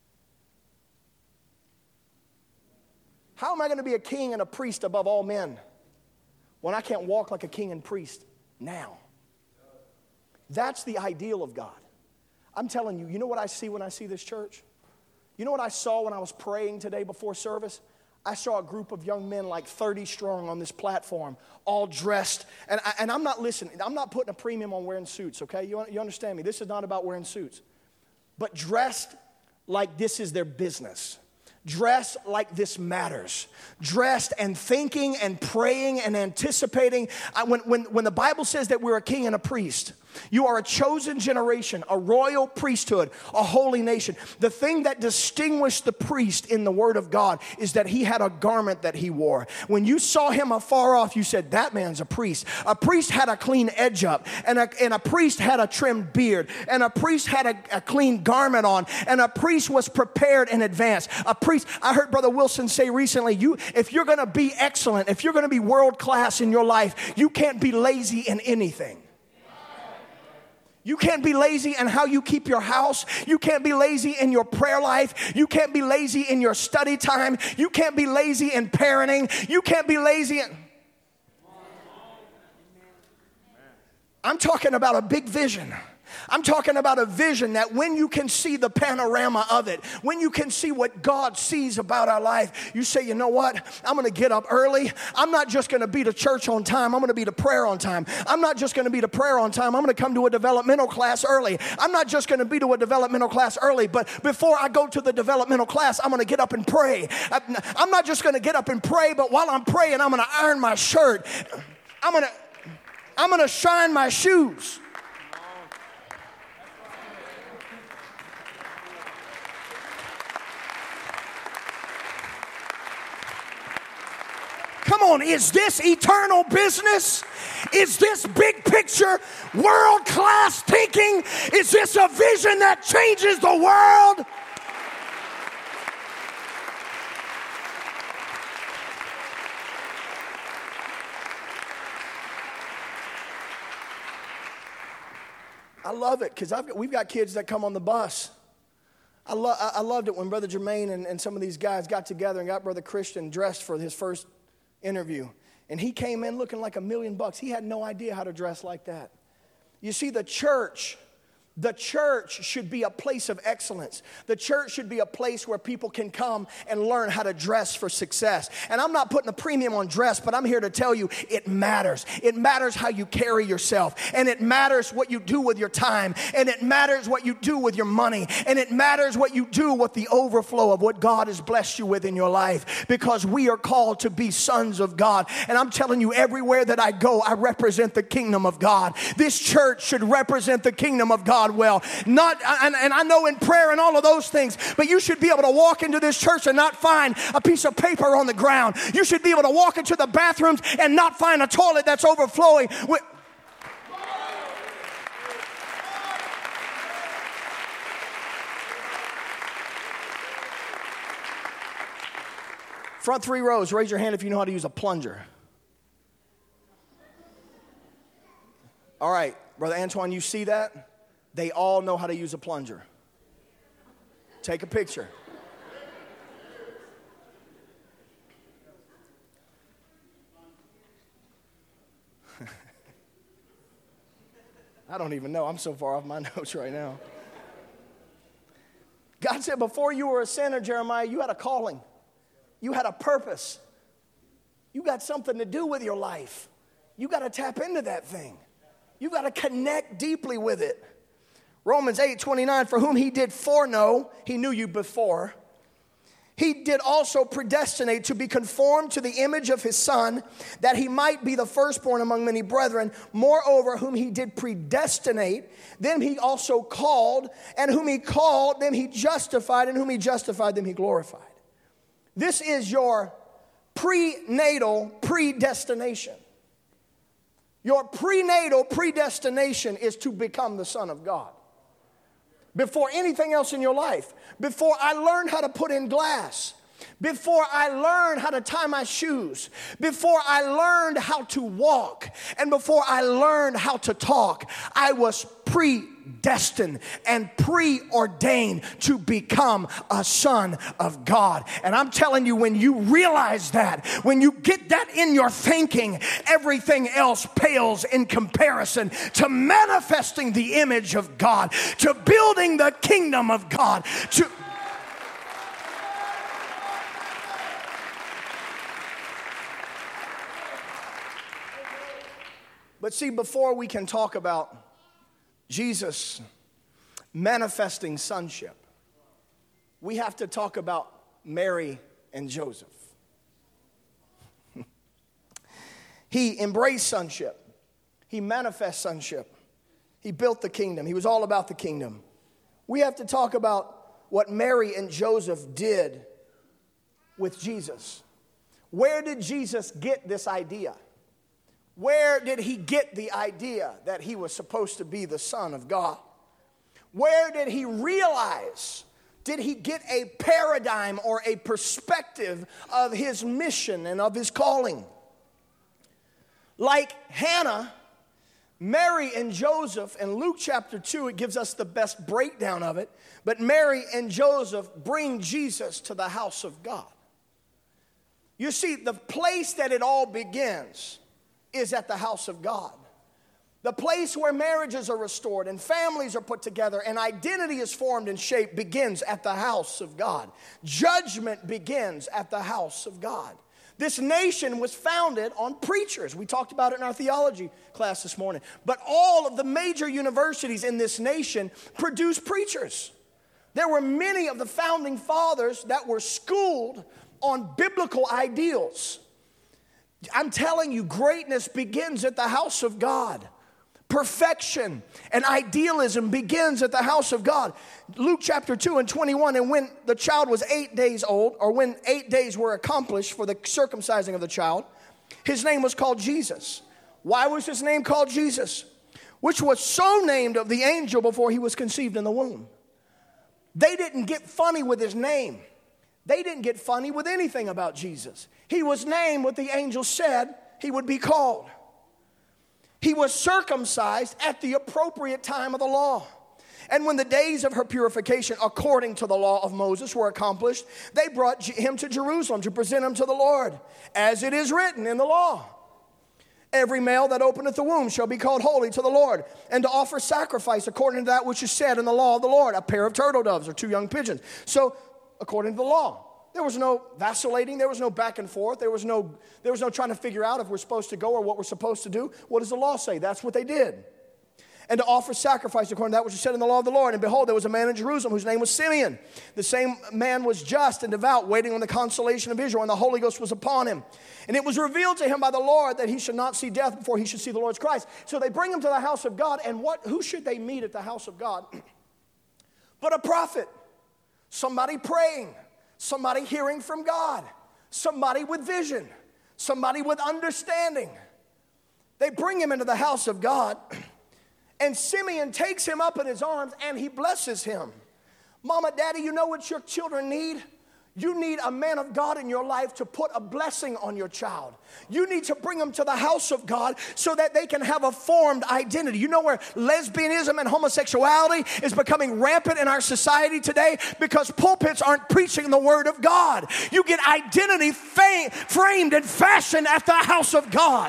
How am I going to be a king and a priest above all men when I can't walk like a king and priest now? That's the ideal of God. I'm telling you, you know what I see when I see this church? You know what I saw when I was praying today before service? I saw a group of young men like 30 strong on this platform, all dressed. And I'm not listening. I'm not putting a premium on wearing suits, okay? You understand me? This is not about wearing suits. But dressed like this is their business. Dressed like this matters. Dressed and thinking and praying and anticipating. When the Bible says that we're a king and a priest, you are a chosen generation, a royal priesthood, a holy nation. The thing that distinguished the priest in the Word of God is that he had a garment that he wore. When you saw him afar off, you said, that man's a priest. A priest had a clean edge up, and a priest had a trimmed beard, and a priest had a clean garment on, and a priest was prepared in advance. A priest, I heard Brother Wilson say recently, if you're going to be excellent, if you're going to be world class in your life, you can't be lazy in anything. You can't be lazy in how you keep your house. You can't be lazy in your prayer life. You can't be lazy in your study time. You can't be lazy in parenting. You can't be lazy in... I'm talking about a big vision. I'm talking about a vision that when you can see the panorama of it, when you can see what God sees about our life, you say, you know what? I'm going to get up early. I'm not just going to be to church on time. I'm going to be to prayer on time. I'm not just going to be to prayer on time. I'm going to come to a developmental class early. I'm not just going to be to a developmental class early, but before I go to the developmental class, I'm going to get up and pray. I'm not just going to get up and pray, but while I'm praying, I'm going to iron my shirt. I'm going to shine my shoes. Come on, is this eternal business? Is this big picture, world-class thinking? Is this a vision that changes the world? I love it because we've got kids that come on the bus. I loved it when Brother Jermaine and some of these guys got together and got Brother Christian dressed for his first interview. And he came in looking like $1 million. He had no idea how to dress like that. You see, the church should be a place of excellence. The church should be a place where people can come and learn how to dress for success. And I'm not putting a premium on dress, but I'm here to tell you it matters. It matters how you carry yourself. And it matters what you do with your time. And it matters what you do with your money. And it matters what you do with the overflow of what God has blessed you with in your life. Because we are called to be sons of God. And I'm telling you, everywhere that I go, I represent the kingdom of God. This church should represent the kingdom of God well. And I know in prayer and all of those things, but you should be able to walk into this church and not find a piece of paper on the ground. You should be able to walk into the bathrooms and not find a toilet that's overflowing with... Front 3 rows, raise your hand if you know how to use a plunger. All right, Brother Antoine, you see that? They all know how to use a plunger. Take a picture. I don't even know. I'm so far off my notes right now. God said before you were a sinner, Jeremiah, you had a calling. You had a purpose. You got something to do with your life. You got to tap into that thing. You got to connect deeply with it. Romans 8:29, for whom he did foreknow, he knew you before. He did also predestinate to be conformed to the image of his Son, that he might be the firstborn among many brethren. Moreover, whom he did predestinate, them he also called, and whom he called, them he justified, and whom he justified, them he glorified. This is your prenatal predestination. Your prenatal predestination is to become the Son of God. Before anything else in your life, before I learned how to put in glass, before I learned how to tie my shoes, before I learned how to walk, and before I learned how to talk, I was predestined and preordained to become a son of God. And I'm telling you, when you realize that, when you get that in your thinking, everything else pales in comparison to manifesting the image of God, to building the kingdom of God, to... But see, before we can talk about Jesus manifesting sonship, we have to talk about Mary and Joseph. He embraced sonship. He manifests sonship. He built the kingdom. He was all about the kingdom. We have to talk about what Mary and Joseph did with Jesus. Where did Jesus get this idea? Where did he get the idea that he was supposed to be the Son of God? Where did he realize? Did he get a paradigm or a perspective of his mission and of his calling? Like Hannah, Mary and Joseph, in Luke chapter 2, it gives us the best breakdown of it. But Mary and Joseph bring Jesus to the house of God. You see, the place that it all begins is at the house of God. The place where marriages are restored and families are put together and identity is formed and shaped begins at the house of God. Judgment begins at the house of God. This nation was founded on preachers. We talked about it in our theology class this morning. But all of the major universities in this nation produce preachers. There were many of the founding fathers that were schooled on biblical ideals. I'm telling you, greatness begins at the house of God. Perfection and idealism begins at the house of God. Luke chapter 2 and 21, and when the child was 8 days old, or when 8 days were accomplished for the circumcising of the child, his name was called Jesus. Why was his name called Jesus? Which was so named of the angel before he was conceived in the womb. They didn't get funny with his name. They didn't get funny with anything about Jesus. He was named what the angel said he would be called. He was circumcised at the appropriate time of the law. And when the days of her purification according to the law of Moses were accomplished, they brought him to Jerusalem to present him to the Lord, as it is written in the law. Every male that openeth the womb shall be called holy to the Lord, and to offer sacrifice according to that which is said in the law of the Lord, a pair of turtle doves or 2 young pigeons. So, according to the law. There was no vacillating. There was no back and forth. There was no trying to figure out if we're supposed to go or what we're supposed to do. What does the law say? That's what they did. And to offer sacrifice according to that which is said in the law of the Lord. And behold, there was a man in Jerusalem whose name was Simeon. The same man was just and devout, waiting on the consolation of Israel, and the Holy Ghost was upon him. And it was revealed to him by the Lord that he should not see death before he should see the Lord's Christ. So they bring him to the house of God. And who should they meet at the house of God? But a prophet, somebody praying, somebody hearing from God, somebody with vision, somebody with understanding. They bring him into the house of God, and Simeon takes him up in his arms and he blesses him. Mama, Daddy, you know what your children need? You need a man of God in your life to put a blessing on your child. You need to bring them to the house of God so that they can have a formed identity. You know where lesbianism and homosexuality is becoming rampant in our society today? Because pulpits aren't preaching the word of God. You get identity framed and fashioned at the house of God.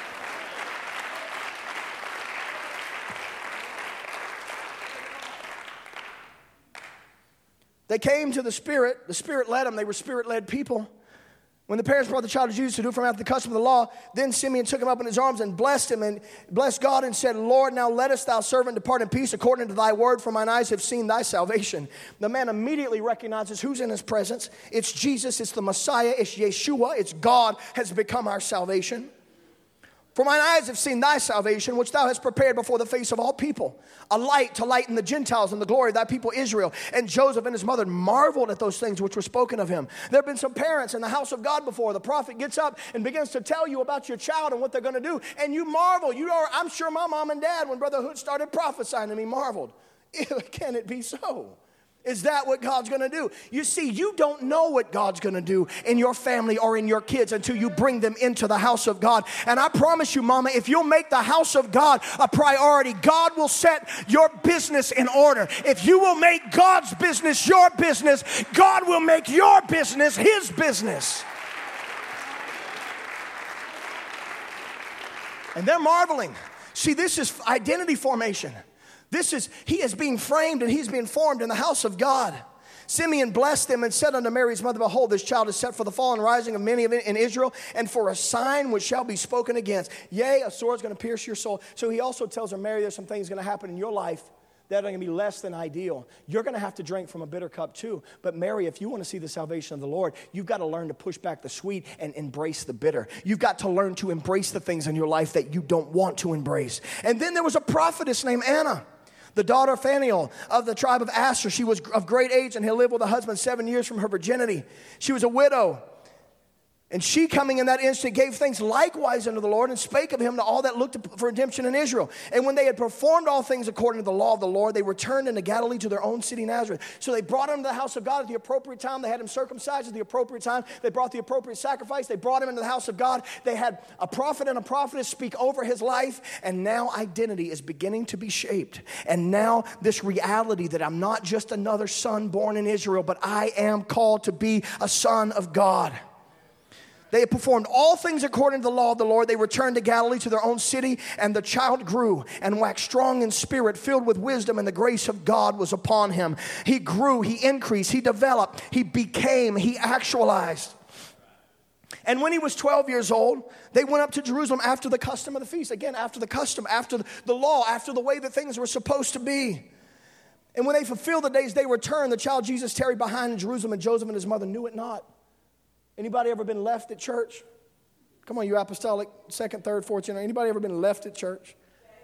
They came to the Spirit led them, they were Spirit-led people. When the parents brought the child to Jesus to do from after the custom of the law, then Simeon took him up in his arms and blessed him and blessed God and said, Lord, now lettest thou servant depart in peace according to thy word, for mine eyes have seen thy salvation. The man immediately recognizes who's in his presence. It's Jesus, it's the Messiah, it's Yeshua, it's God has become our salvation. For mine eyes have seen thy salvation, which thou hast prepared before the face of all people, a light to lighten the Gentiles and the glory of thy people Israel. And Joseph and his mother marveled at those things which were spoken of him. There have been some parents in the house of God before. The prophet gets up and begins to tell you about your child and what they're going to do. And you marvel. I'm sure my mom and dad, when Brother Hood started prophesying to me, marveled. Can it be so? Is that what God's going to do? You see, you don't know what God's going to do in your family or in your kids until you bring them into the house of God. And I promise you, Mama, if you'll make the house of God a priority, God will set your business in order. If you will make God's business your business, God will make your business His business. And they're marveling. See, this is identity formation. He is being framed and he's being formed in the house of God. Simeon blessed them and said unto Mary's mother, behold, this child is set for the fall and rising of many in Israel, and for a sign which shall be spoken against. Yea, a sword is going to pierce your soul. So he also tells her, Mary, there's some things going to happen in your life that are going to be less than ideal. You're going to have to drink from a bitter cup too. But Mary, if you want to see the salvation of the Lord, you've got to learn to push back the sweet and embrace the bitter. You've got to learn to embrace the things in your life that you don't want to embrace. And then there was a prophetess named Anna, the daughter of Phanuel of the tribe of Asher. She was of great age and had lived with a husband 7 years from her virginity. She was a widow. And she, coming in that instant, gave thanks likewise unto the Lord, and spake of him to all that looked for redemption in Israel. And when they had performed all things according to the law of the Lord, they returned into Galilee to their own city Nazareth. So they brought him to the house of God at the appropriate time. They had him circumcised at the appropriate time. They brought the appropriate sacrifice. They brought him into the house of God. They had a prophet and a prophetess speak over his life. And now identity is beginning to be shaped. And now this reality that I'm not just another son born in Israel, but I am called to be a son of God. They had performed all things according to the law of the Lord. They returned to Galilee to their own city, and the child grew and waxed strong in spirit, filled with wisdom, and the grace of God was upon him. He grew, he increased, he developed, he became, he actualized. And when he was 12 years old, they went up to Jerusalem after the custom of the feast. Again, after the custom, after the law, after the way that things were supposed to be. And when they fulfilled the days, they returned. The child Jesus tarried behind in Jerusalem, and Joseph and his mother knew it not. Anybody ever been left at church? Come on, you apostolic, second, third, fourth generation. Anybody ever been left at church?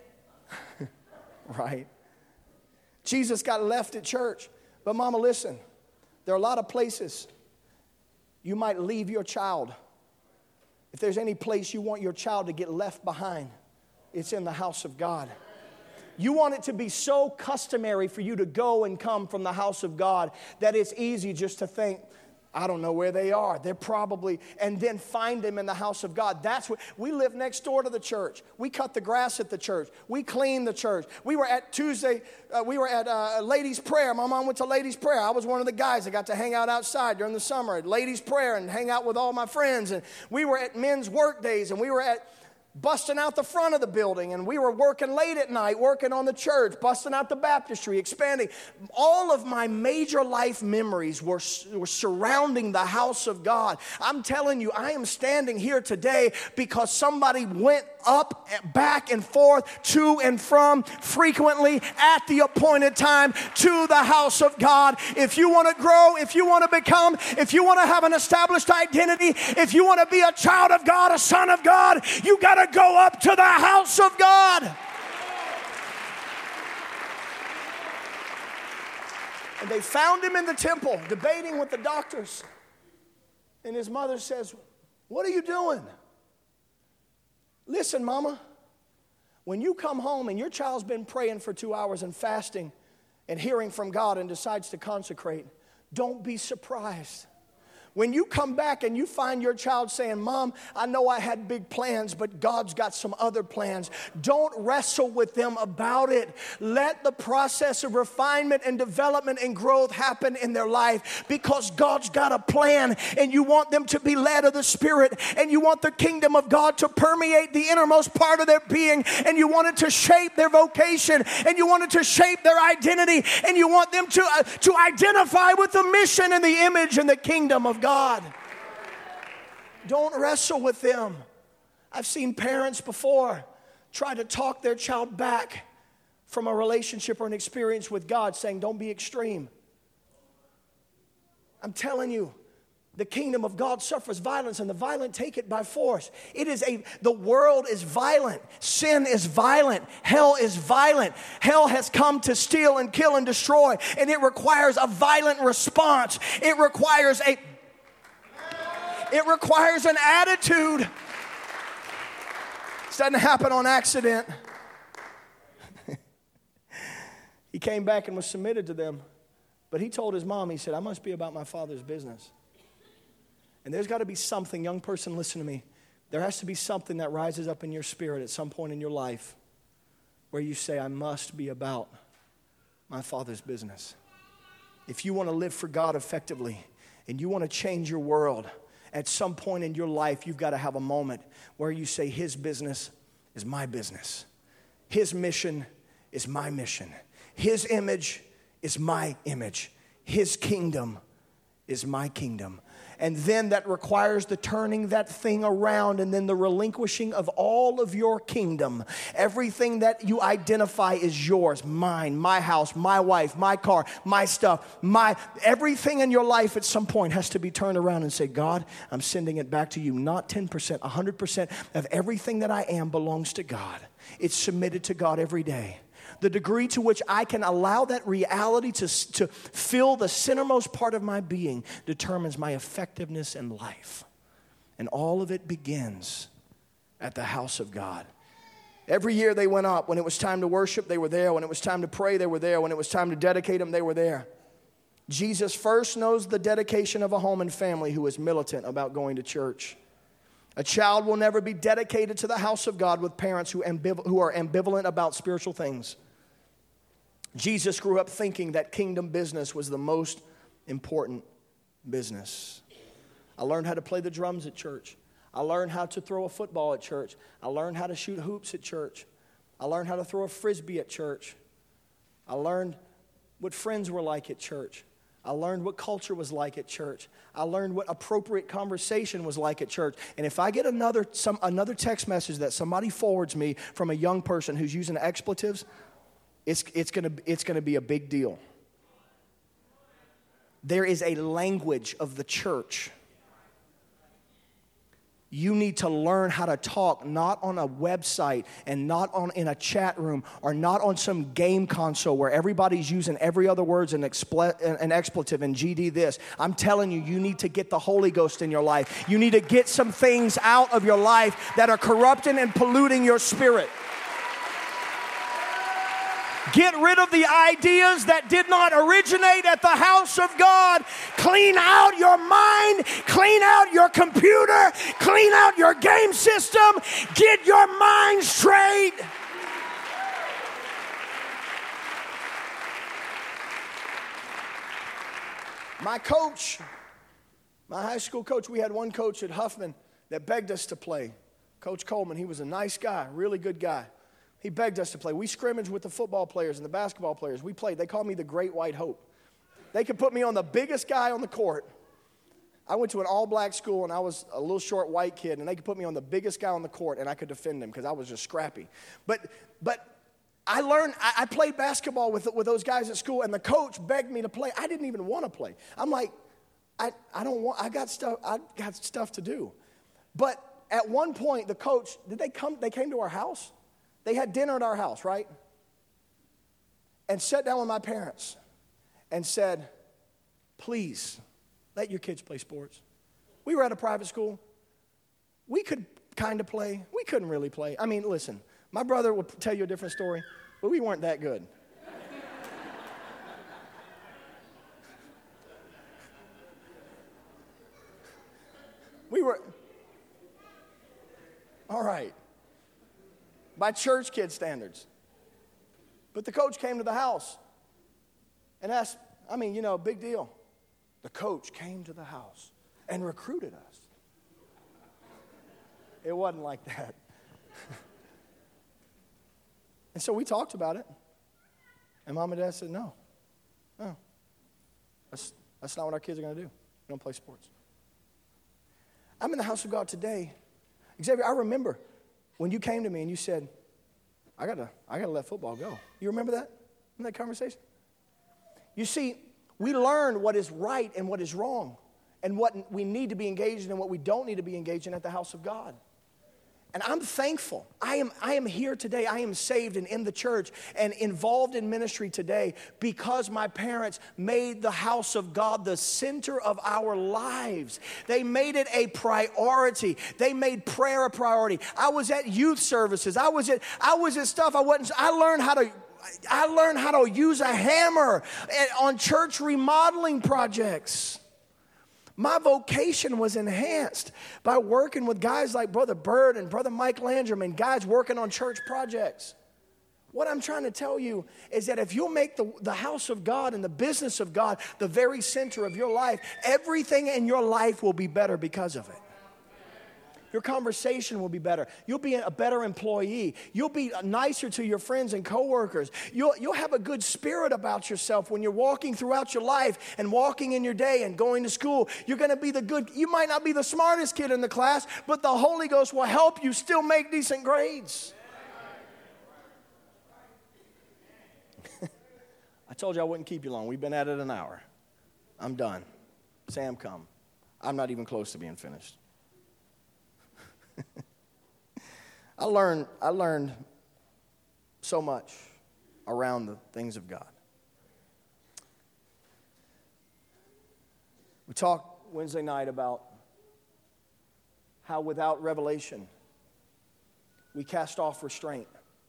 Right. Jesus got left at church. But mama, listen, there are a lot of places you might leave your child. If there's any place you want your child to get left behind, it's in the house of God. You want it to be so customary for you to go and come from the house of God that it's easy just to think, I don't know where they are. They're probably, and then find them in the house of God. That's what, we live next door to the church. We cut the grass at the church. We clean the church. We were at Tuesday, ladies' prayer. My mom went to ladies' prayer. I was one of the guys that got to hang out outside during the summer at ladies' prayer and hang out with all my friends. And we were at men's work days, and we were at busting out the front of the building, and we were working late at night, working on the church, busting out the baptistry, expanding. All of my major life memories were surrounding the house of God. I'm telling you, I am standing here today because somebody went up, back and forth, to and from, frequently, at the appointed time, to the house of God. If you want to grow, if you want to become, if you want to have an established identity, if you want to be a child of God, a son of God, you got to go up to the house of God. And they found him in the temple, debating with the doctors. And his mother says, "What are you doing?" Listen, mama, when you come home and your child's been praying for 2 hours and fasting and hearing from God and decides to consecrate, don't be surprised. When you come back and you find your child saying, "Mom, I know I had big plans, but God's got some other plans," don't wrestle with them about it. Let the process of refinement and development and growth happen in their life, because God's got a plan, and you want them to be led of the Spirit, and you want the kingdom of God to permeate the innermost part of their being, and you want it to shape their vocation, and you want it to shape their identity, and you want them to identify with the mission and the image and the kingdom of God. Don't wrestle with them. I've seen parents before try to talk their child back from a relationship or an experience with God, saying, "Don't be extreme." I'm telling you, The kingdom of God suffers violence, and the violent take it by force. The world is violent. Sin is violent. Hell is violent. Hell has come to steal and kill and destroy, and it requires a violent response. It requires an attitude. This doesn't happen on accident. He came back and was submitted to them, but he told his mom, he said, I must be about my Father's business. And there's got to be something, young person, listen to me. There has to be something that rises up in your spirit at some point in your life where you say, I must be about my Father's business. If you want to live for God effectively and you want to change your world, at some point in your life, you've got to have a moment where you say, His business is my business. His mission is my mission. His image is my image. His kingdom is my kingdom. And then that requires the turning that thing around and then the relinquishing of all of your kingdom. Everything that you identify is yours, mine, my house, my wife, my car, my stuff, everything in your life at some point has to be turned around and say, God, I'm sending it back to you. Not 10%, 100% of everything that I am belongs to God. It's submitted to God every day. The degree to which I can allow that reality to fill the centermost part of my being determines my effectiveness in life. And all of it begins at the house of God. Every year they went up. When it was time to worship, they were there. When it was time to pray, they were there. When it was time to dedicate them, they were there. Jesus first knows the dedication of a home and family who is militant about going to church. A child will never be dedicated to the house of God with parents who are ambivalent about spiritual things. Jesus grew up thinking that kingdom business was the most important business. I learned how to play the drums at church. I learned how to throw a football at church. I learned how to shoot hoops at church. I learned how to throw a frisbee at church. I learned what friends were like at church. I learned what culture was like at church. I learned what appropriate conversation was like at church. And if I get another text message that somebody forwards me from a young person who's using expletives, it's gonna be a big deal. There is a language of the church. You need to learn how to talk not on a website and not in a chat room or not on some game console where everybody's using every other word's an expletive and GD this. I'm telling you, you need to get the Holy Ghost in your life. You need to get some things out of your life that are corrupting and polluting your spirit. Get rid of the ideas that did not originate at the house of God. Clean out your mind. Clean out your computer. Clean out your game system. Get your mind straight. My coach, my high school coach, we had one coach at Huffman that begged us to play. Coach Coleman, he was a nice guy, really good guy. He begged us to play. We scrimmaged with the football players and the basketball players. We played. They called me the Great White Hope. They could put me on the biggest guy on the court. I went to an all-black school, and I was a little short white kid, and they could put me on the biggest guy on the court, and I could defend him because I was just scrappy. But I learned, I played basketball with those guys at school, and the coach begged me to play. I didn't even want to play. I'm like, I got stuff to do. But at one point, the coach, they came to our house. They had dinner at our house, right? And sat down with my parents and said, please, let your kids play sports. We were at a private school. We could kind of play. We couldn't really play. I mean, listen, my brother will tell you a different story, but we weren't that good. We were, all right. By church kid standards. But the coach came to the house and asked, big deal. The coach came to the house and recruited us. It wasn't like that. And so we talked about it. And Mom and Dad said, no. That's not what our kids are going to do. We don't play sports. I'm in the house of God today. Xavier, I remember when you came to me and you said, I gotta let football go. You remember that? Remember that conversation? You see, we learn what is right and what is wrong. and what we need to be engaged in and what we don't need to be engaged in at the house of God. And I'm thankful. I am here today. I am saved and in the church and involved in ministry today because my parents made the house of God the center of our lives. They made it a priority. They made prayer a priority. I was at youth services. I was at stuff I learned how to use a hammer on church remodeling projects. My vocation was enhanced by working with guys like Brother Bird and Brother Mike Landrum and guys working on church projects. What I'm trying to tell you is that if you'll make the house of God and the business of God the very center of your life, everything in your life will be better because of it. Your conversation will be better. You'll be a better employee. You'll be nicer to your friends and coworkers. You'll have a good spirit about yourself when you're walking throughout your life and walking in your day and going to school. You're going to be you might not be the smartest kid in the class, but the Holy Ghost will help you still make decent grades. I told you I wouldn't keep you long. We've been at it an hour. I'm done. Sam, come. I'm not even close to being finished. I learned so much around the things of God. We talked Wednesday night about how without revelation, we cast off restraint.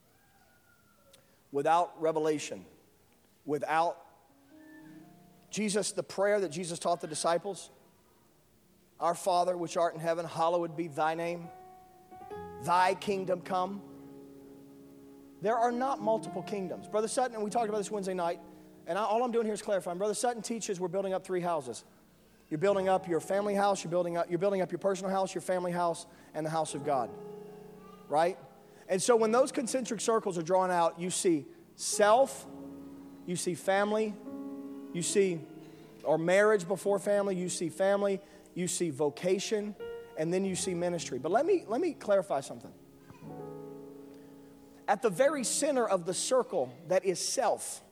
Without revelation, without Jesus, the prayer that Jesus taught the disciples, Our Father, which art in heaven, hallowed be thy name. Thy kingdom come. There are not multiple kingdoms. Brother Sutton, and we talked about this Wednesday night, and all I'm doing here is clarifying. Brother Sutton teaches we're building up 3 houses. You're building up your family house, you're building up your personal house, your family house, and the house of God. Right? And so when those concentric circles are drawn out, you see self, you see family, you see or marriage before family, you see family, you see vocation, and then you see ministry. But let me clarify something. At the very center of the circle that is self,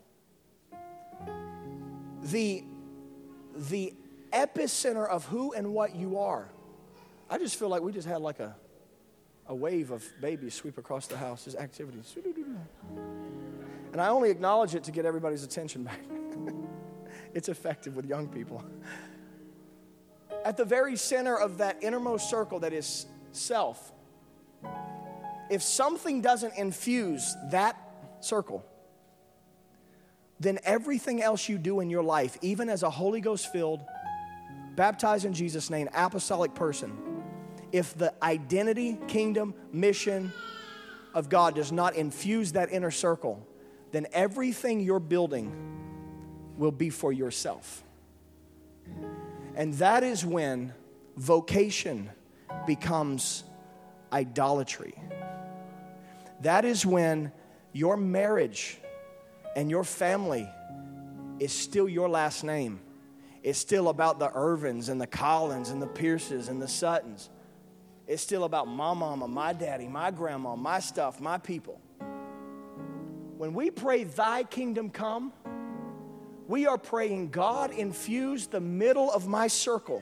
the epicenter of who and what you are. I just feel like we just had like a wave of babies sweep across the house, just activities. And I only acknowledge it to get everybody's attention back. It's effective with young people. At the very center of that innermost circle that is self, if something doesn't infuse that circle, then everything else you do in your life, even as a Holy Ghost-filled, baptized in Jesus' name, apostolic person, if the identity, kingdom, mission of God does not infuse that inner circle, then everything you're building will be for yourself. And that is when vocation becomes idolatry. That is when your marriage and your family is still your last name. It's still about the Irvins and the Collins and the Pierces and the Suttons. It's still about my mama, my daddy, my grandma, my stuff, my people. When we pray, thy kingdom come, we are praying, God, infuse the middle of my circle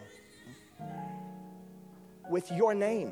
with your name.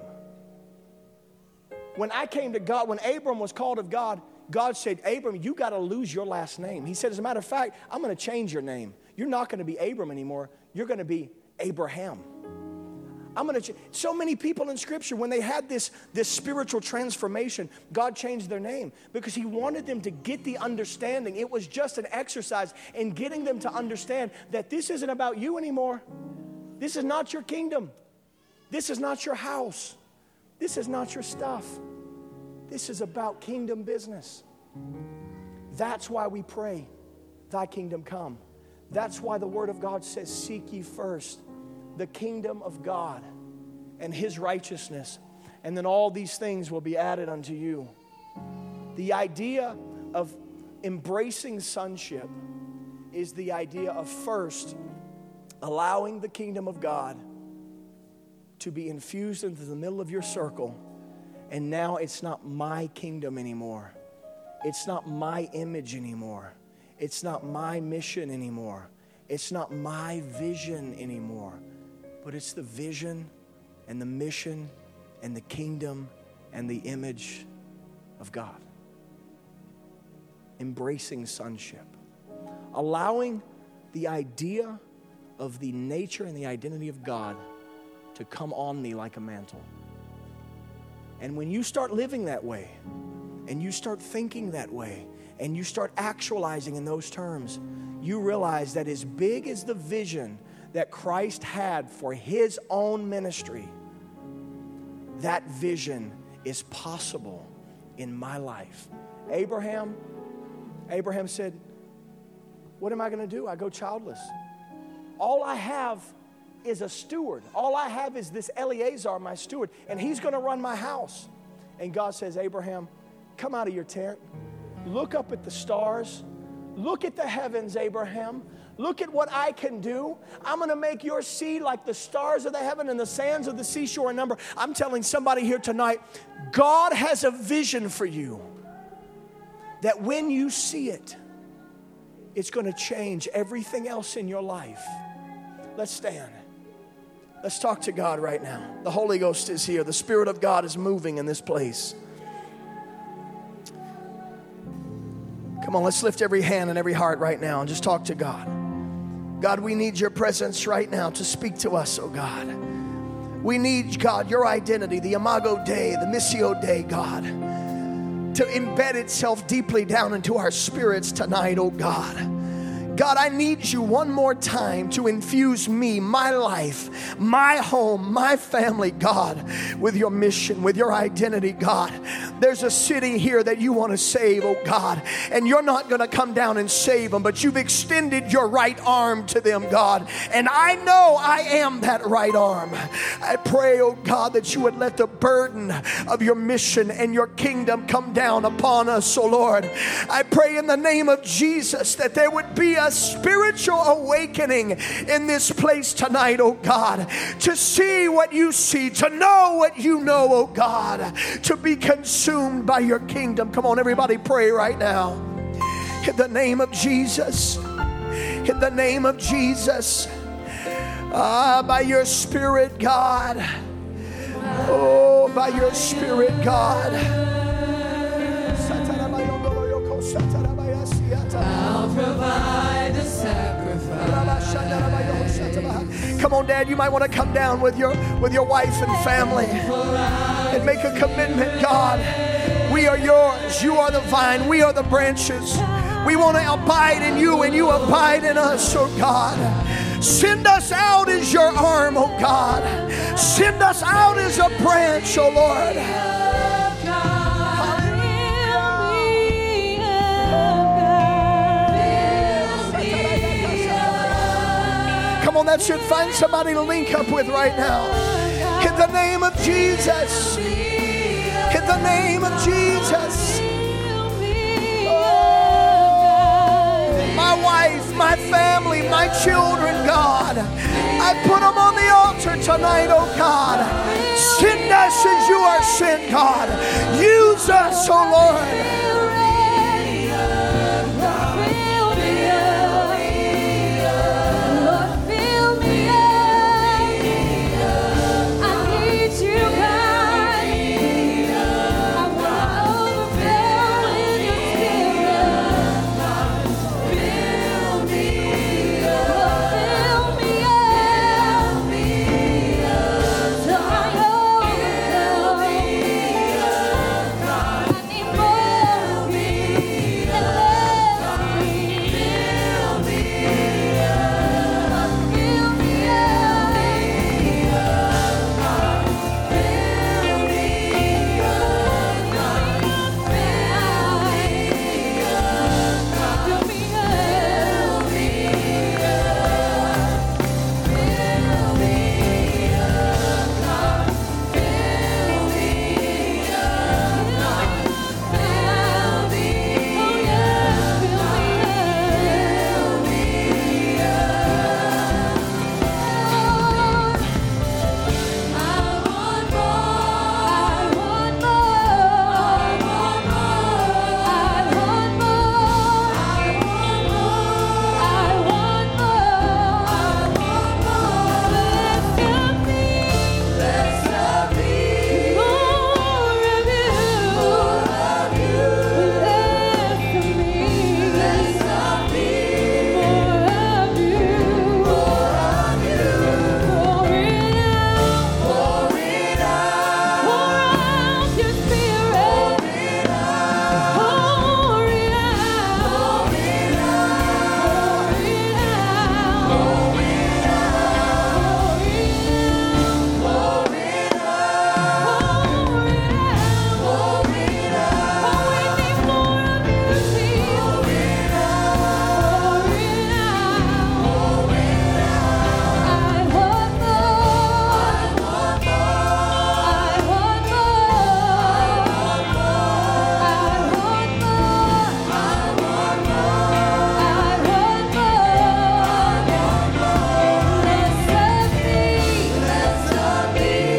When I came to God, when Abram was called of God, God said, Abram, you got to lose your last name. He said, as a matter of fact, I'm going to change your name. You're not going to be Abram anymore. You're going to be Abraham. So many people in Scripture, when they had this spiritual transformation, God changed their name because He wanted them to get the understanding. It was just an exercise in getting them to understand that this isn't about you anymore. This is not your kingdom. This is not your house. This is not your stuff. This is about kingdom business. That's why we pray, thy kingdom come. That's why the Word of God says, seek ye first the kingdom of God and His righteousness, and then all these things will be added unto you. The idea of embracing sonship is the idea of first allowing the kingdom of God to be infused into the middle of your circle, and now it's not my kingdom anymore. It's not my image anymore. It's not my mission anymore. It's not my vision anymore. but it's the vision and the mission and the kingdom and the image of God. Embracing sonship. Allowing the idea of the nature and the identity of God to come on me like a mantle. And when you start living that way, and you start thinking that way, and you start actualizing in those terms, you realize that as big as the vision that Christ had for His own ministry, that vision is possible in my life. Abraham said, what am I going to do? I go childless. All I have is a steward. All I have is this Eleazar, my steward, and he's going to run my house. And God says, Abraham, come out of your tent. Look up at the stars. Look at the heavens, Abraham. Look at what I can do. I'm going to make your seed like the stars of the heaven and the sands of the seashore in number. I'm telling somebody here tonight, God has a vision for you that when you see it, it's going to change everything else in your life. Let's stand. Let's talk to God right now. The Holy Ghost is here. The Spirit of God is moving in this place. Come on, let's lift every hand and every heart right now and just talk to God. God, we need your presence right now to speak to us, oh God. We need, God, your identity, the Imago Dei, the Missio Dei, God, to embed itself deeply down into our spirits tonight, oh God. God, I need you one more time to infuse me, my life, my home, my family, God, with your mission, with your identity, God. There's a city here that you want to save, oh God, and you're not going to come down and save them, but you've extended your right arm to them, God, and I know I am that right arm. I pray, oh God, that you would let the burden of your mission and your kingdom come down upon us, oh Lord. I pray in the name of Jesus that there would be a spiritual awakening in this place tonight, oh God, to see what you see, to know what you know, oh God, to be consumed by your kingdom. Come on, everybody, pray right now. In the name of Jesus, in the name of Jesus, by your Spirit, God, oh, by your Spirit, God. I'll provide the sacrifice. Come on, Dad, you might want to come down with your wife and family and make a commitment. God, we are yours. You are the vine. We are the branches. We want to abide in you and you abide in us, oh God. Send us out as your arm, oh God. Send us out as a branch, oh Lord. Come on, that should find somebody to link up with right now. In the name of Jesus. In the name of Jesus. Oh, my wife, my family, my children, God. I put them on the altar tonight, oh God. Send us as you are sent, God. Use us, oh Lord.